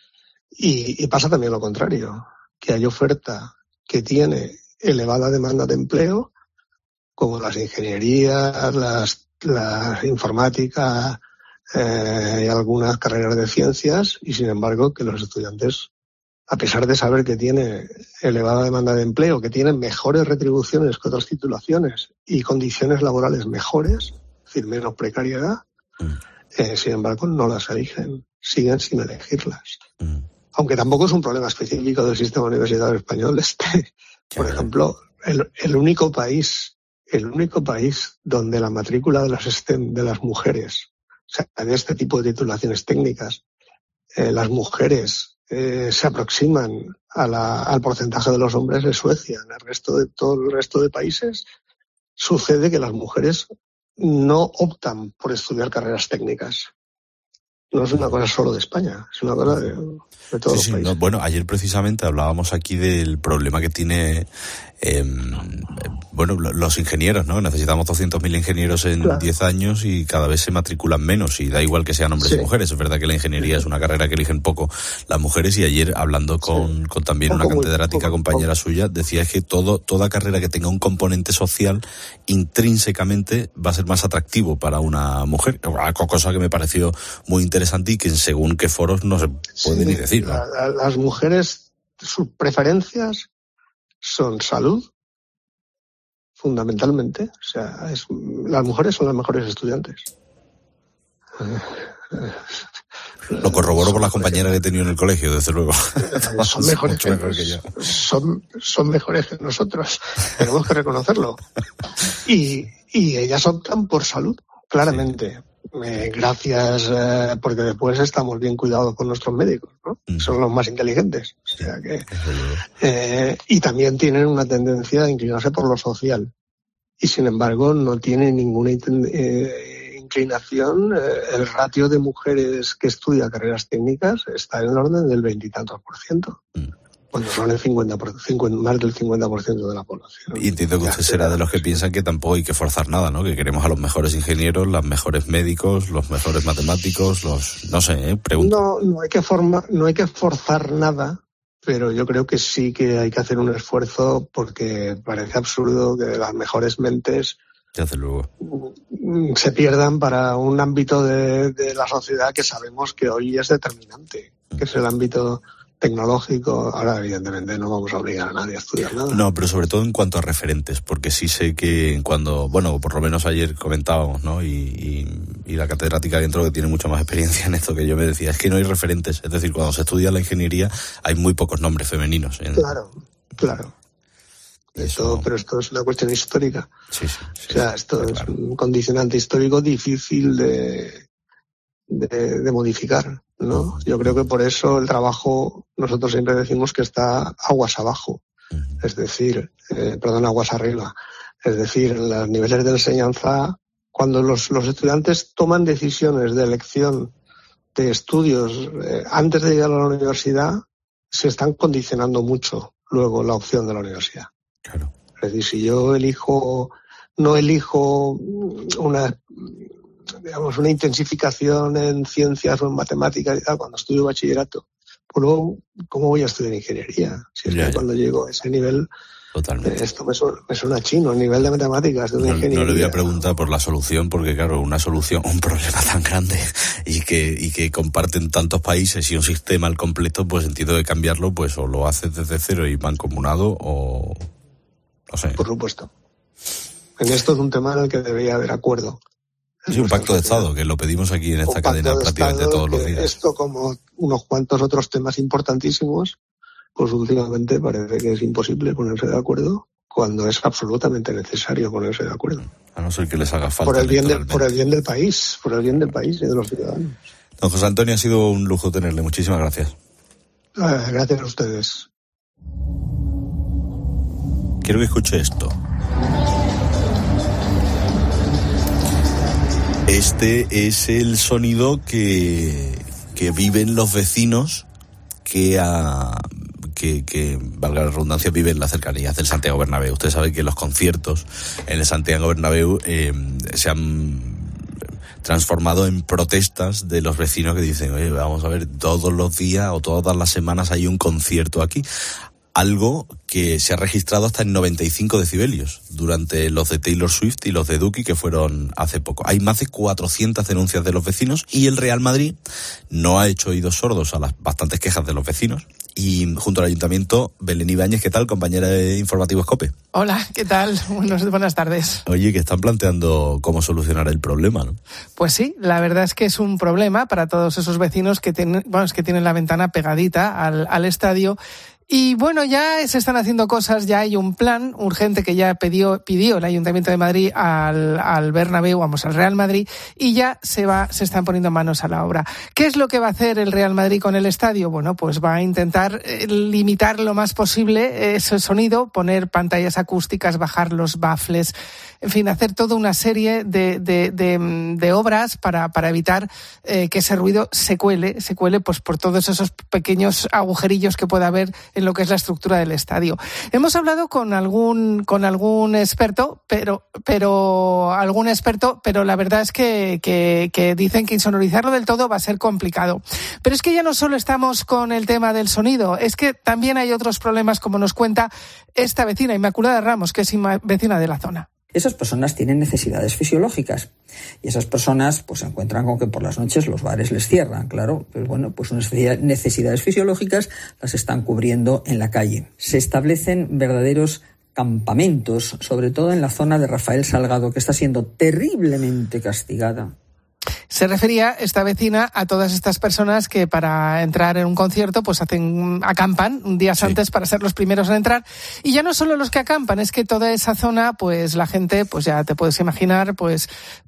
Y pasa también lo contrario, que hay oferta que tiene elevada demanda de empleo, como las ingenierías, la informática y algunas carreras de ciencias, y sin embargo que los estudiantes, a pesar de saber que tiene elevada demanda de empleo, que tienen mejores retribuciones que otras titulaciones y condiciones laborales mejores, es decir, menos precariedad, sin embargo no las eligen, siguen sin elegirlas. Aunque tampoco es un problema específico del sistema universitario español. Por ejemplo, el único país donde la matrícula de las STEM de las mujeres, o sea, de este tipo de titulaciones técnicas, las mujeres se aproximan al porcentaje de los hombres de Suecia. En el resto de todo el resto de países sucede que las mujeres no optan por estudiar carreras técnicas. No es una cosa solo de España, es una cosa de todos los países. No, bueno, ayer precisamente hablábamos aquí del problema que tiene los ingenieros, ¿no? Necesitamos 200.000 ingenieros en 10 años y cada vez se matriculan menos, y da igual que sean hombres y mujeres. Es verdad que la ingeniería es una carrera que eligen poco las mujeres, y ayer hablando con también una catedrática compañera suya, decía que toda carrera que tenga un componente social intrínsecamente va a ser más atractivo para una mujer, cosa que me pareció muy interesante y que según qué foros no se puede ni decir, ¿no? Las mujeres, sus preferencias son salud, fundamentalmente. O sea, las mujeres son las mejores estudiantes. Lo corroboro por las compañeras que he tenido en el colegio, desde luego. Son mejores que yo. Son mejores que nosotros. Tenemos que reconocerlo. Y ellas optan por salud, claramente. Gracias, porque después estamos bien cuidados con nuestros médicos, ¿no? Son los más inteligentes. O sea que, y también tienen una tendencia a inclinarse por lo social. Y sin embargo, no tienen ninguna inclinación. El ratio de mujeres que estudia carreras técnicas está en el orden del 20 y tantos %. Cuando son el 50%, más del 50% de la población. Y entiendo que usted será de los que piensan que tampoco hay que forzar nada, ¿no? Que queremos a los mejores ingenieros, los mejores médicos, los mejores matemáticos, pregunto. No hay que forzar nada, pero yo creo que sí que hay que hacer un esfuerzo, porque parece absurdo que las mejores mentes desde luego se pierdan para un ámbito de la sociedad que sabemos que hoy es determinante, que es el ámbito tecnológico. Ahora, evidentemente, no vamos a obligar a nadie a estudiar nada. No, pero sobre todo en cuanto a referentes, porque sí sé que por lo menos ayer comentábamos, ¿no? Y la catedrática dentro, que tiene mucha más experiencia en esto que yo, me decía, es que no hay referentes. Es decir, cuando se estudia la ingeniería hay muy pocos nombres femeninos. Claro. Pero esto es una cuestión histórica. Sí, o sea, esto es un condicionante histórico difícil de modificar, ¿no? Yo creo que por eso el trabajo, nosotros siempre decimos que está aguas abajo, es decir, aguas arriba. Es decir, en los niveles de enseñanza, cuando los estudiantes toman decisiones de elección de estudios antes de llegar a la universidad, se están condicionando mucho luego la opción de la universidad. Claro. Es decir, si yo no elijo una intensificación en ciencias o en matemáticas y tal, cuando estudio bachillerato, pues luego, ¿cómo voy a estudiar ingeniería? Si es que cuando llego a ese nivel Totalmente. Esto me suena chino, a nivel de matemáticas, de una ingeniería. No le voy a preguntar por la solución, porque claro, un problema tan grande y que comparten tantos países y un sistema al completo, pues entiendo que cambiarlo, pues o lo haces desde cero y mancomunado o no sé. Por supuesto. En esto es un tema en el que debería haber acuerdo. Sí, un pacto de Estado, que lo pedimos aquí en esta cadena prácticamente todos los días. Esto, como unos cuantos otros temas importantísimos, pues últimamente parece que es imposible ponerse de acuerdo cuando es absolutamente necesario ponerse de acuerdo. A no ser que les haga falta. Por el bien del país y de los ciudadanos. Don José Antonio, ha sido un lujo tenerle. Muchísimas gracias. Gracias a ustedes. Quiero que escuche esto. Este es el sonido que viven los vecinos que valga la redundancia, viven en las cercanías del Santiago Bernabéu. Usted sabe que los conciertos en el Santiago Bernabéu se han transformado en protestas de los vecinos que dicen, oye, vamos a ver, todos los días o todas las semanas hay un concierto aquí. Algo que se ha registrado hasta en 95 decibelios durante los de Taylor Swift y los de Duki, que fueron hace poco. Hay más de 400 denuncias de los vecinos y el Real Madrid no ha hecho oídos sordos a las bastantes quejas de los vecinos. Y junto al Ayuntamiento, Belén Ibáñez, ¿qué tal, compañera de Informativos COPE? Hola, ¿qué tal? Buenas tardes. Oye, que están planteando cómo solucionar el problema, ¿no? Pues sí, la verdad es que es un problema para todos esos vecinos que tienen la ventana pegadita al estadio. Y bueno, ya se están haciendo cosas, ya hay un plan urgente que ya pidió el Ayuntamiento de Madrid al Bernabéu, al Real Madrid, y ya se están poniendo manos a la obra. ¿Qué es lo que va a hacer el Real Madrid con el estadio? Bueno, pues va a intentar limitar lo más posible ese sonido, poner pantallas acústicas, bajar los baffles, en fin, hacer toda una serie de obras para evitar que ese ruido se cuele pues por todos esos pequeños agujerillos que pueda haber en lo que es la estructura del estadio. Hemos hablado con algún experto, pero la verdad es que dicen que insonorizarlo del todo va a ser complicado. Pero es que ya no solo estamos con el tema del sonido, es que también hay otros problemas, como nos cuenta esta vecina, Inmaculada Ramos, que es vecina de la zona. Esas personas tienen necesidades fisiológicas y esas personas pues se encuentran con que por las noches los bares les cierran, claro, pues bueno, pues sus necesidades fisiológicas las están cubriendo en la calle. Se establecen verdaderos campamentos, sobre todo en la zona de Rafael Salgado, que está siendo terriblemente castigada. Se refería esta vecina a todas estas personas que para entrar en un concierto pues acampan días antes para ser los primeros en entrar. Y ya no solo los que acampan, es que toda esa zona, pues la gente, pues ya te puedes imaginar, pues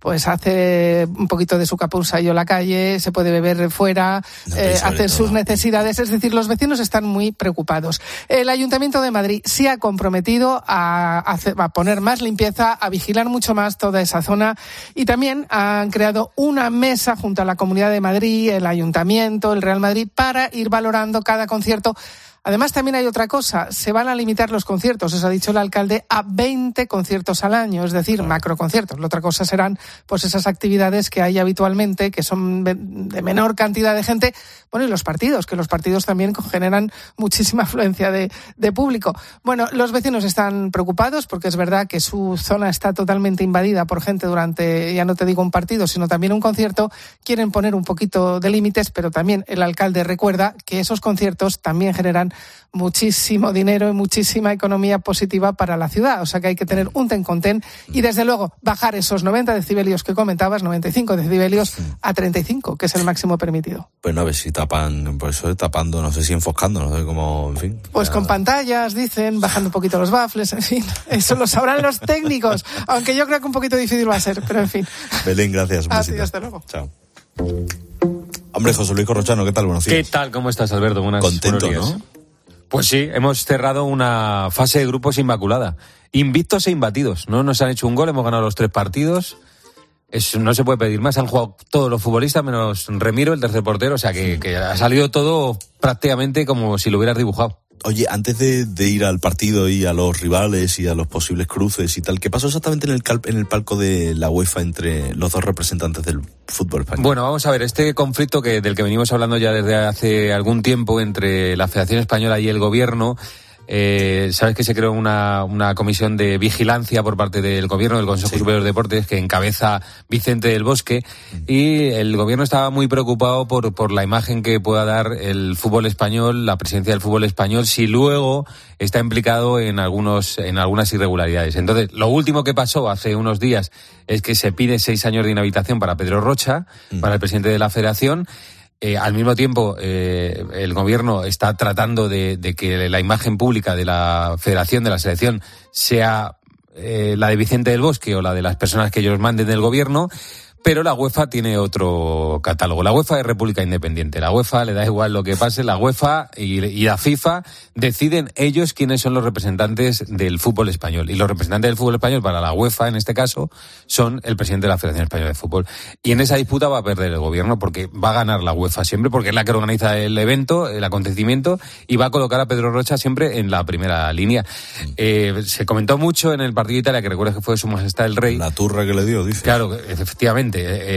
hace un poquito de su capulsayo en la calle, se puede beber fuera, hacer sus necesidades. Es decir, los vecinos están muy preocupados. El Ayuntamiento de Madrid se ha comprometido a poner más limpieza, a vigilar mucho más toda esa zona, y también han creado una mesa junto a la Comunidad de Madrid, el Ayuntamiento, el Real Madrid, para ir valorando cada concierto. Además, también hay otra cosa, se van a limitar los conciertos, eso ha dicho el alcalde, a 20 conciertos al año, es decir, macroconciertos. La otra cosa serán pues esas actividades que hay habitualmente, que son de menor cantidad de gente. Bueno, y los partidos, que los partidos también generan muchísima afluencia de público. Bueno, los vecinos están preocupados porque es verdad que su zona está totalmente invadida por gente durante, ya no te digo un partido, sino también un concierto. Quieren poner un poquito de límites, pero también el alcalde recuerda que esos conciertos también generan muchísimo dinero y muchísima economía positiva para la ciudad. O sea que hay que tener un ten con ten y desde luego bajar esos 90 decibelios que comentabas, 95 decibelios a 35, que es el máximo permitido. Pues no, a ver si tapan, por eso tapando, no sé si enfoscando, no sé cómo, en fin. Pues con pantallas, dicen, bajando un poquito los baffles, en fin, eso lo sabrán los técnicos, aunque yo creo que un poquito difícil va a ser, pero en fin. Belén, gracias. Así, hasta luego. Chao. Hombre, José Luis Corrochano, ¿qué tal? Buenos días. ¿Qué tal? ¿Cómo estás, Alberto? Contento, buenos días. ¿no? Pues sí, hemos cerrado una fase de grupos inmaculada. Invictos e imbatidos. No nos han hecho un gol, hemos ganado los 3 partidos. No se puede pedir más. Han jugado todos los futbolistas, menos Remiro, el tercer portero. O sea que ha salido todo prácticamente como si lo hubieras dibujado. Oye, antes de ir al partido y a los rivales y a los posibles cruces y tal, ¿qué pasó exactamente en el palco de la UEFA entre los dos representantes del fútbol español? Bueno, vamos a ver, este conflicto del que venimos hablando ya desde hace algún tiempo entre la Federación Española y el Gobierno Sabes que se creó una comisión de vigilancia por parte del gobierno, del Consejo Superior de Deportes, que encabeza Vicente del Bosque, y el gobierno estaba muy preocupado por la imagen que pueda dar el fútbol español, la presidencia del fútbol español, si luego está implicado en algunas irregularidades. Entonces, lo último que pasó hace unos días es que se pide 6 años de inhabilitación para Pedro Rocha, para el presidente de la Federación. Al mismo tiempo, el gobierno está tratando de que la imagen pública de la Federación, de la selección, sea la de Vicente del Bosque o la de las personas que ellos manden del gobierno. Pero la UEFA tiene otro catálogo. La UEFA es república independiente. La UEFA le da igual lo que pase. La UEFA y la FIFA deciden ellos quiénes son los representantes del fútbol español. Y los representantes del fútbol español para la UEFA, en este caso, son el presidente de la Federación Española de Fútbol. Y en esa disputa va a perder el gobierno porque va a ganar la UEFA siempre, porque es la que organiza el evento, el acontecimiento, y va a colocar a Pedro Rocha siempre en la primera línea. Se comentó mucho en el partido de Italia, que recuerdas que fue Su Majestad el Rey. La turra que le dio, dice. Claro, efectivamente.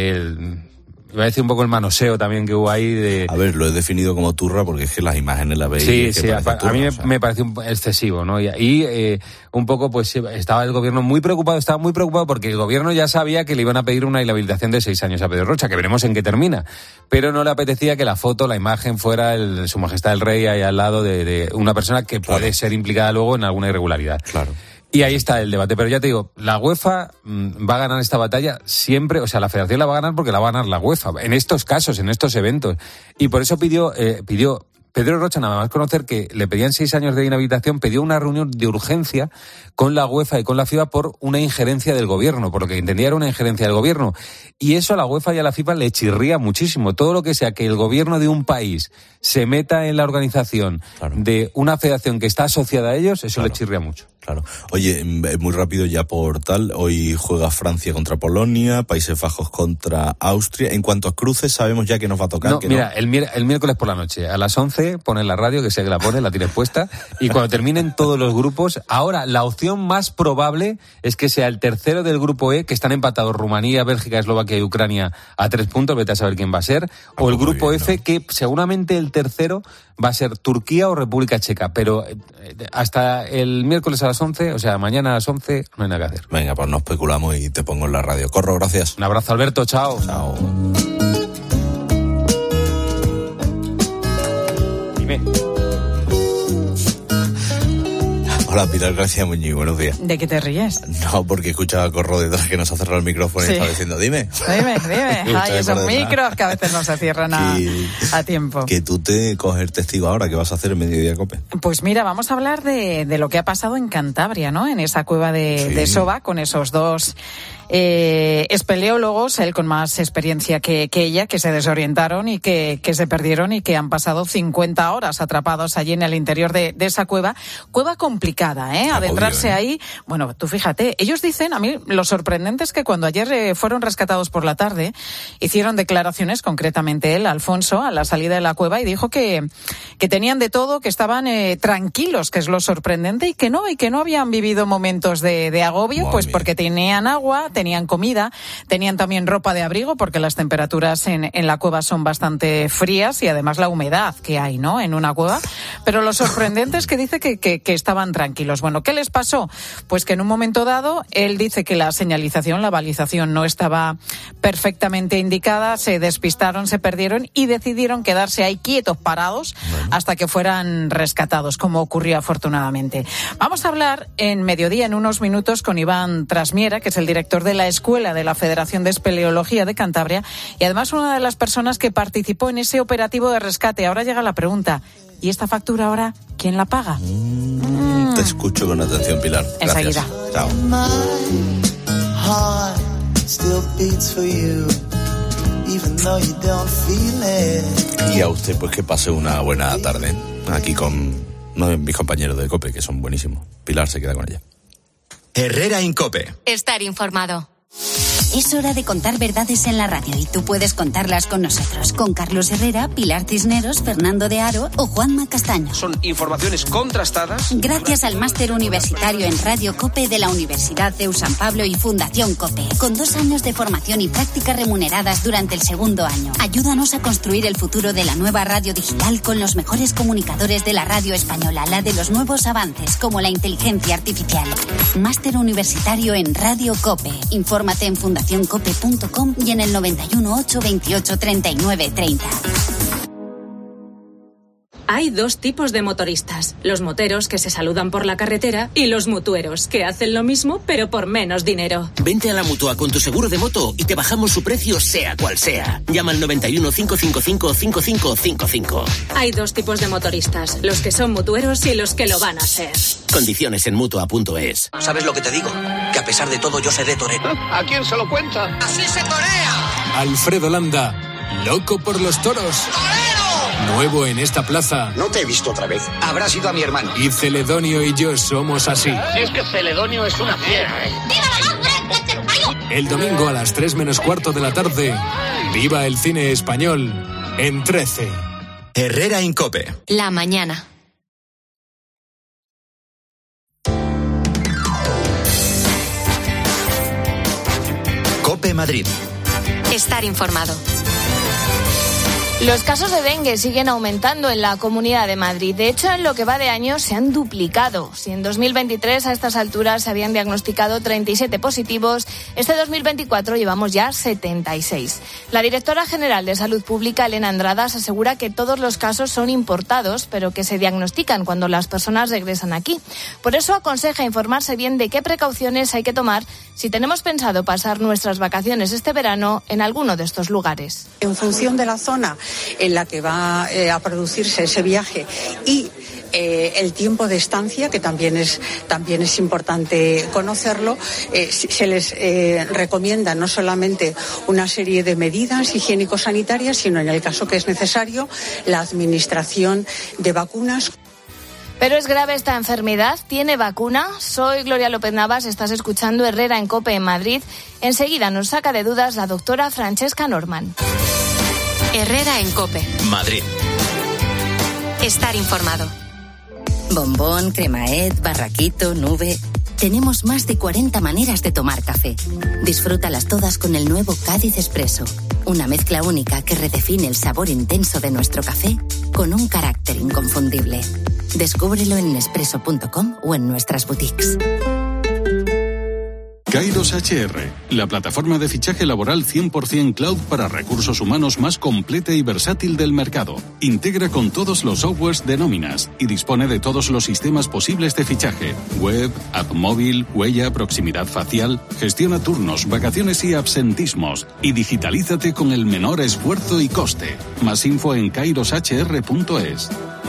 Iba a decir un poco el manoseo también que hubo ahí. A ver, lo he definido como turra porque es que las imágenes las veis. Sí, a mí me pareció excesivo, ¿no? Y un poco, pues estaba el gobierno muy preocupado porque el gobierno ya sabía que le iban a pedir una inhabilitación de 6 años a Pedro Rocha, que veremos en qué termina. Pero no le apetecía que la foto, la imagen fuera Su Majestad el Rey ahí al lado de una persona que puede ser implicada luego en alguna irregularidad. Claro. Y ahí está el debate. Pero ya te digo, la UEFA va a ganar esta batalla siempre, o sea, la Federación la va a ganar porque la va a ganar la UEFA, en estos casos, en estos eventos. Y por eso pidió Pedro Rocha, nada más conocer que le pedían 6 años de inhabilitación, pidió una reunión de urgencia con la UEFA y con la FIFA por una injerencia del gobierno, por lo que entendía era una injerencia del gobierno. Y eso a la UEFA y a la FIFA le chirría muchísimo. Todo lo que sea que el gobierno de un país se meta en la organización de una federación que está asociada a ellos, eso le chirría mucho. Claro. Oye, muy rápido ya por tal, hoy juega Francia contra Polonia, Países Bajos contra Austria. En cuanto a cruces, sabemos ya que nos va a tocar. No, mira, el miércoles por la noche, a las 11, pones la radio, que sé que la pones, la tienes puesta, y cuando terminen todos los grupos, ahora la opción más probable es que sea el tercero del grupo E, que están empatados Rumanía, Bélgica, Eslovaquia y Ucrania a 3 puntos, vete a saber quién va a ser, o el grupo F, que seguramente el tercero va a ser Turquía o República Checa, pero hasta el miércoles a las 11, o sea, mañana a las 11, no hay nada que hacer. Venga, pues no especulamos y te pongo en la radio. Corro, gracias. Un abrazo, Alberto, chao. Chao. Dime. Hola, Pilar García Muñiz, buenos días. ¿De qué te ríes? No, porque escuchaba a Corro detrás que nos ha cerrado el micrófono y estaba diciendo, dime. Ay, esos micros que a veces no se cierran a tiempo. Que tú te coges el testigo ahora, ¿qué vas a hacer en Mediodía Cope? Pues mira, vamos a hablar de lo que ha pasado en Cantabria, ¿no? En esa cueva de Soba, con esos dos espeleólogos, él con más experiencia que ella, que se desorientaron y que se perdieron y que han pasado 50 horas atrapados allí en el interior de esa cueva. Cueva complicada, adentrarse ahí. Bueno, tú fíjate, ellos dicen, a mí lo sorprendente es que cuando ayer fueron rescatados por la tarde, hicieron declaraciones, concretamente él, Alfonso, a la salida de la cueva, y dijo que tenían de todo, que estaban tranquilos, que es lo sorprendente, y que no habían vivido momentos de agobio, pues porque tenían agua, tenían comida, tenían también ropa de abrigo, porque las temperaturas en la cueva son bastante frías, y además la humedad que hay, ¿no?, en una cueva. Pero lo sorprendente es que dice que estaban tranquilos. Bueno, ¿qué les pasó? Pues que en un momento dado, él dice que la señalización, la balización no estaba perfectamente indicada, se despistaron, se perdieron y decidieron quedarse ahí quietos, parados, hasta que fueran rescatados, como ocurrió afortunadamente. Vamos a hablar en Mediodía, en unos minutos, con Iván Trasmiera, que es el director de la Escuela de la Federación de Espeleología de Cantabria, y además una de las personas que participó en ese operativo de rescate. Ahora llega la pregunta, ¿y esta factura ahora quién la paga? Te escucho con atención, Pilar. Gracias. Enseguida. Chao. Y a usted, pues que pase una buena tarde aquí con uno de mis compañeros de COPE, que son buenísimos. Pilar se queda con ella. Herrera Incope. Estar informado. Es hora de contar verdades en la radio y tú puedes contarlas con nosotros. Con Carlos Herrera, Pilar Cisneros, Fernando de Aro o Juanma Castaño. Son informaciones contrastadas. Gracias al máster universitario en Radio COPE de la Universidad CEU San Pablo y Fundación COPE. Con 2 años de formación y prácticas remuneradas durante el segundo año. Ayúdanos a construir el futuro de la nueva radio digital con los mejores comunicadores de la radio española, la de los nuevos avances como la inteligencia artificial. Máster universitario en Radio COPE. Infórmate en fundacioncope.com y en el 91 828 39 30. Hay 2 tipos de motoristas. Los moteros que se saludan por la carretera y los mutueros que hacen lo mismo pero por menos dinero. Vente a la Mutua con tu seguro de moto y te bajamos su precio sea cual sea. Llama al 91 555 5555. Hay 2 tipos de motoristas. Los que son mutueros y los que lo van a ser. Condiciones en Mutua.es. ¿Sabes lo que te digo? Que a pesar de todo yo seré torero. ¿A quién se lo cuenta? ¡Así se torea! Alfredo Landa, loco por los toros. Nuevo en esta plaza. No te he visto otra vez. Habrás ido a mi hermano. Y Celedonio y yo somos así. Es que Celedonio es una fiera. El domingo a las 3 menos cuarto de la tarde, viva el cine español en 13. Herrera en COPE. La mañana. COPE Madrid. Estar informado. Los casos de dengue siguen aumentando en la Comunidad de Madrid. De hecho, en lo que va de año se han duplicado. Si en 2023 a estas alturas se habían diagnosticado 37 positivos, este 2024 llevamos ya 76. La directora general de Salud Pública, Elena Andradas, asegura que todos los casos son importados, pero que se diagnostican cuando las personas regresan aquí. Por eso aconseja informarse bien de qué precauciones hay que tomar si tenemos pensado pasar nuestras vacaciones este verano en alguno de estos lugares. En función de la zona en la que va a producirse ese viaje y el tiempo de estancia, que también es importante conocerlo, se les recomienda no solamente una serie de medidas higiénico-sanitarias, sino en el caso que es necesario, la administración de vacunas. ¿Pero es grave esta enfermedad? ¿Tiene vacuna? Soy Gloria López Navas, estás escuchando Herrera en COPE en Madrid. Enseguida nos saca de dudas la doctora Francesca Norman. Herrera en COPE. Madrid. Estar informado. Bombón, cremaet, barraquito, nube. Tenemos más de 40 maneras de tomar café. Disfrútalas todas con el nuevo Cádiz Expresso. Una mezcla única que redefine el sabor intenso de nuestro café con un carácter inconfundible. Descúbrelo en nespresso.com o en nuestras boutiques. Kairos HR, la plataforma de fichaje laboral 100% cloud para recursos humanos más completa y versátil del mercado. Integra con todos los softwares de nóminas y dispone de todos los sistemas posibles de fichaje: web, app móvil, huella, proximidad facial. Gestiona turnos, vacaciones y absentismos y digitalízate con el menor esfuerzo y coste. Más info en kairoshr.es.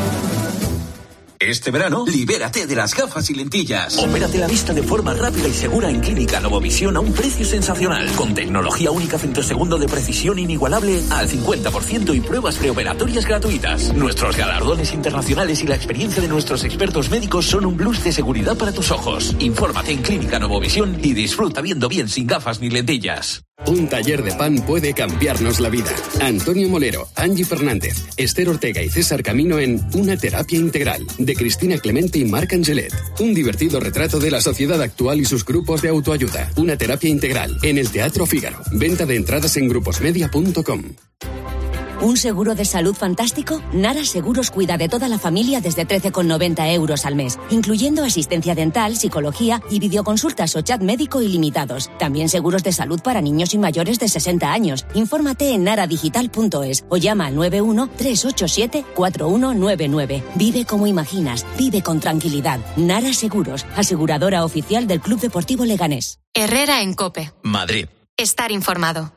Este verano, libérate de las gafas y lentillas. Opérate la vista de forma rápida y segura en Clínica Novovisión a un precio sensacional. Con tecnología única femtosegundo de precisión inigualable al 50% y pruebas preoperatorias gratuitas. Nuestros galardones internacionales y la experiencia de nuestros expertos médicos son un plus de seguridad para tus ojos. Infórmate en Clínica Novovisión y disfruta viendo bien sin gafas ni lentillas. Un taller de pan puede cambiarnos la vida. Antonio Molero, Angie Fernández, Esther Ortega y César Camino en Una terapia integral, de Cristina Clemente y Marc Angelet. Un divertido retrato de la sociedad actual y sus grupos de autoayuda. Una terapia integral, en el Teatro Fígaro. Venta de entradas en gruposmedia.com. ¿Un seguro de salud fantástico? Nara Seguros cuida de toda la familia desde 13,90 euros al mes, incluyendo asistencia dental, psicología y videoconsultas o chat médico ilimitados. También seguros de salud para niños y mayores de 60 años. Infórmate en naradigital.es o llama al 91-387-4199. Vive como imaginas, vive con tranquilidad. Nara Seguros, aseguradora oficial del Club Deportivo Leganés. Herrera en COPE. Madrid. Estar informado.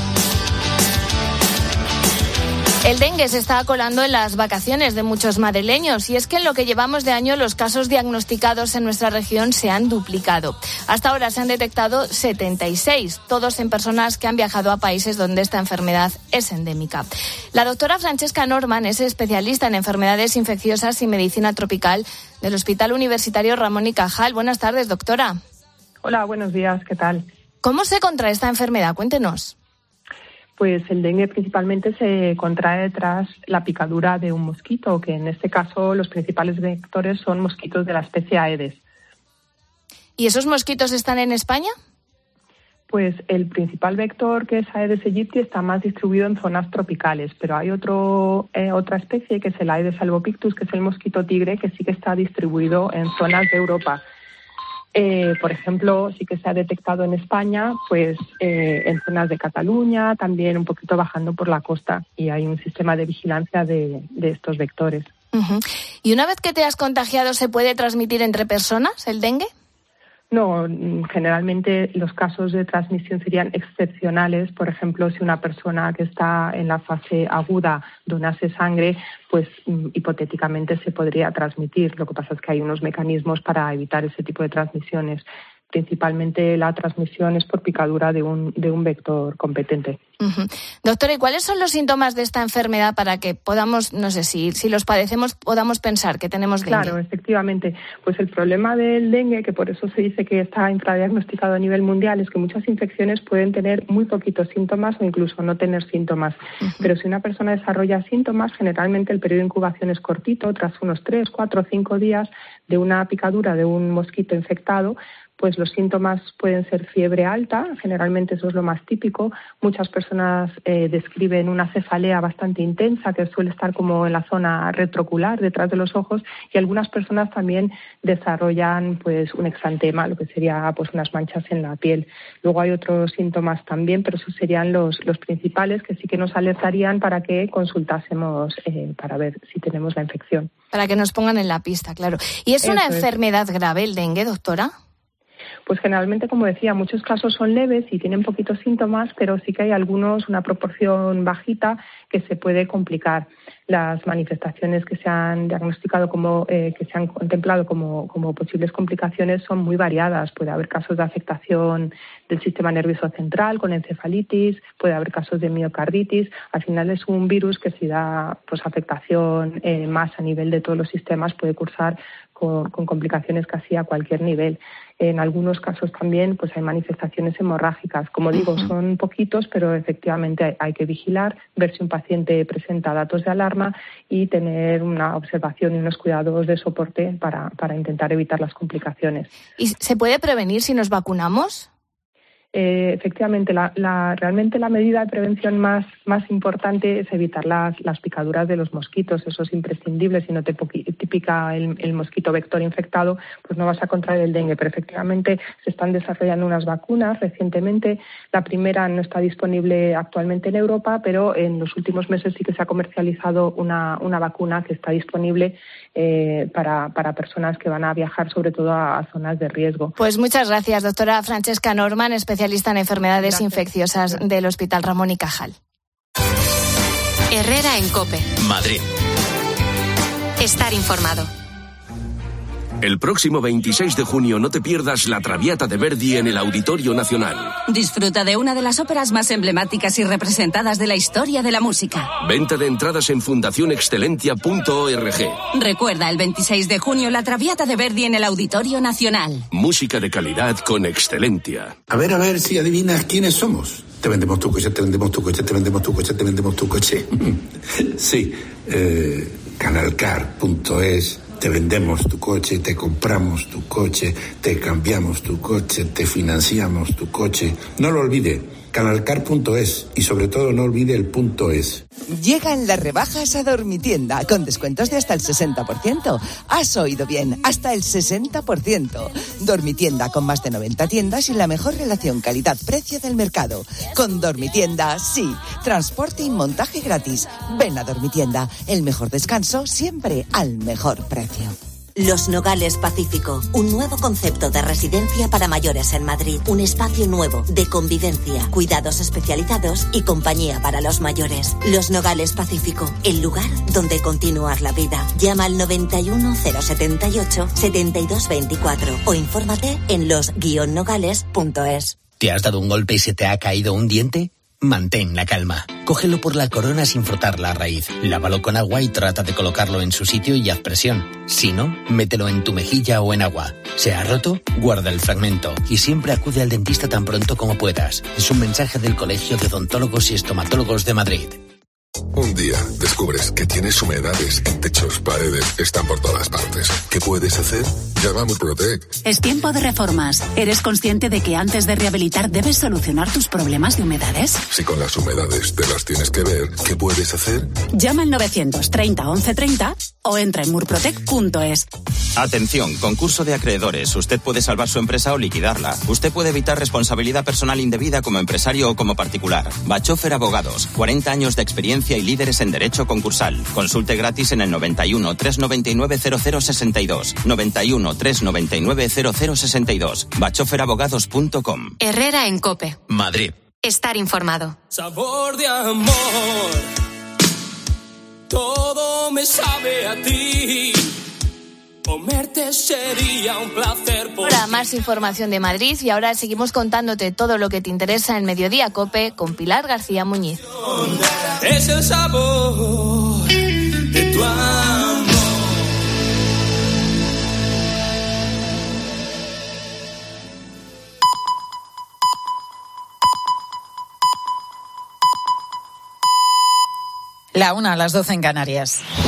El dengue se está colando en las vacaciones de muchos madrileños y es que en lo que llevamos de año los casos diagnosticados en nuestra región se han duplicado. Hasta ahora se han detectado 76, todos en personas que han viajado a países donde esta enfermedad es endémica. La doctora Francesca Norman es especialista en enfermedades infecciosas y medicina tropical del Hospital Universitario Ramón y Cajal. Buenas tardes, doctora. Hola, buenos días, ¿qué tal? ¿Cómo se contrae esta enfermedad? Cuéntenos. Pues el dengue principalmente se contrae tras la picadura de un mosquito, que en este caso los principales vectores son mosquitos de la especie Aedes. ¿Y esos mosquitos están en España? Pues el principal vector, que es Aedes aegypti, está más distribuido en zonas tropicales, pero hay otra especie, que es el Aedes albopictus, que es el mosquito tigre, que sí que está distribuido en zonas de Europa. Por ejemplo, sí que se ha detectado en España, pues en zonas de Cataluña, también un poquito bajando por la costa, y hay un sistema de vigilancia de estos vectores. Uh-huh. ¿Y una vez que te has contagiado, se puede transmitir entre personas el dengue? No, generalmente los casos de transmisión serían excepcionales. Por ejemplo, si una persona que está en la fase aguda donase sangre, pues hipotéticamente se podría transmitir. Lo que pasa es que hay unos mecanismos para evitar ese tipo de transmisiones. Principalmente la transmisión es por picadura de un vector competente. Uh-huh. Doctora, ¿y cuáles son los síntomas de esta enfermedad para que podamos, no sé, si los padecemos, podamos pensar que tenemos dengue? Claro, efectivamente. Pues el problema del dengue, que por eso se dice que está infradiagnosticado a nivel mundial, es que muchas infecciones pueden tener muy poquitos síntomas o incluso no tener síntomas. Uh-huh. Pero si una persona desarrolla síntomas, generalmente el periodo de incubación es cortito, tras unos 3, 4 o 5 días de una picadura de un mosquito infectado, pues los síntomas pueden ser fiebre alta, generalmente eso es lo más típico. Muchas personas describen una cefalea bastante intensa que suele estar como en la zona retroocular, detrás de los ojos, y algunas personas también desarrollan pues un exantema, lo que sería pues unas manchas en la piel. Luego hay otros síntomas también, pero esos serían los principales que sí que nos alertarían para que consultásemos para ver si tenemos la infección. Para que nos pongan en la pista, claro. ¿Y es una enfermedad grave el dengue, doctora? Pues generalmente, como decía, muchos casos son leves y tienen poquitos síntomas, pero sí que hay algunos, una proporción bajita, que se puede complicar. Las manifestaciones que se han diagnosticado que se han contemplado como posibles complicaciones son muy variadas. Puede haber casos de afectación del sistema nervioso central con encefalitis, puede haber casos de miocarditis. Al final es un virus que si da pues afectación más a nivel de todos los sistemas puede cursar con complicaciones casi a cualquier nivel. En algunos casos también pues hay manifestaciones hemorrágicas. Como digo, son poquitos, pero efectivamente hay que vigilar, ver si un paciente presenta datos de alarma y tener una observación y unos cuidados de soporte para intentar evitar las complicaciones. ¿Y se puede prevenir si nos vacunamos? Efectivamente, realmente la medida de prevención más importante es evitar las picaduras de los mosquitos. Eso es imprescindible. Si no te pica el mosquito vector infectado, pues no vas a contraer el dengue. Pero efectivamente se están desarrollando unas vacunas recientemente. La primera no está disponible actualmente en Europa, pero en los últimos meses sí que se ha comercializado una vacuna que está disponible para personas que van a viajar sobre todo a zonas de riesgo. Pues muchas gracias, doctora Francesca Norman, especialista en enfermedades infecciosas del Hospital Ramón y Cajal. Herrera en COPE. Madrid. Estar informado. El próximo 26 de junio no te pierdas La Traviata de Verdi en el Auditorio Nacional. Disfruta de una de las óperas más emblemáticas y representadas de la historia de la música. Venta de entradas en fundacionexcelentia.org. Recuerda, el 26 de junio La Traviata de Verdi en el Auditorio Nacional. Música de calidad con Excelentia. A ver si adivinas quiénes somos. Te vendemos tu coche, te vendemos tu coche, te vendemos tu coche, te vendemos tu coche. Sí, canalcar.es. Te vendemos tu coche, te compramos tu coche, te cambiamos tu coche, te financiamos tu coche. No lo olvide, canalcar.es y sobre todo no olvide el .es. Llegan las rebajas a Dormitienda con descuentos de hasta el 60%. Has oído bien, hasta el 60%. Dormitienda con más de 90 tiendas y la mejor relación calidad-precio del mercado. Con Dormitienda, sí. Transporte y montaje gratis. Ven a Dormitienda. El mejor descanso siempre al mejor precio. Los Nogales Pacífico, un nuevo concepto de residencia para mayores en Madrid. Un espacio nuevo de convivencia, cuidados especializados y compañía para los mayores. Los Nogales Pacífico, el lugar donde continuar la vida. Llama al 91 078 7224 o infórmate en los-nogales.es. ¿Te has dado un golpe y se te ha caído un diente? Mantén la calma. Cógelo por la corona sin frotar la raíz. Lávalo con agua y trata de colocarlo en su sitio y haz presión. Si no, mételo en tu mejilla o en agua. ¿Se ha roto? Guarda el fragmento y siempre acude al dentista tan pronto como puedas. Es un mensaje del Colegio de Odontólogos y Estomatólogos de Madrid. Un día descubres que tienes humedades en techos, paredes, están por todas partes. ¿Qué puedes hacer? Llama a Murprotec. Es tiempo de reformas. ¿Eres consciente de que antes de rehabilitar debes solucionar tus problemas de humedades? Si con las humedades te las tienes que ver, ¿qué puedes hacer? Llama al 930 1130 o entra en murprotec.es. Atención, concurso de acreedores. Usted puede salvar su empresa o liquidarla. Usted puede evitar responsabilidad personal indebida como empresario o como particular. Bachofer Abogados, 40 años de experiencia y líderes en derecho concursal. Consulte gratis en el 91 399 0062. 91 399 0062. bachoferabogados.com. Herrera en COPE. Madrid. Estar informado. Sabor de amor. Todo me sabe a ti. Comerte sería un placer. Ahora más información de Madrid y ahora seguimos contándote todo lo que te interesa en Mediodía COPE con Pilar García Muñiz. Es el sabor de tu amor. La 1 a las 12 en Canarias.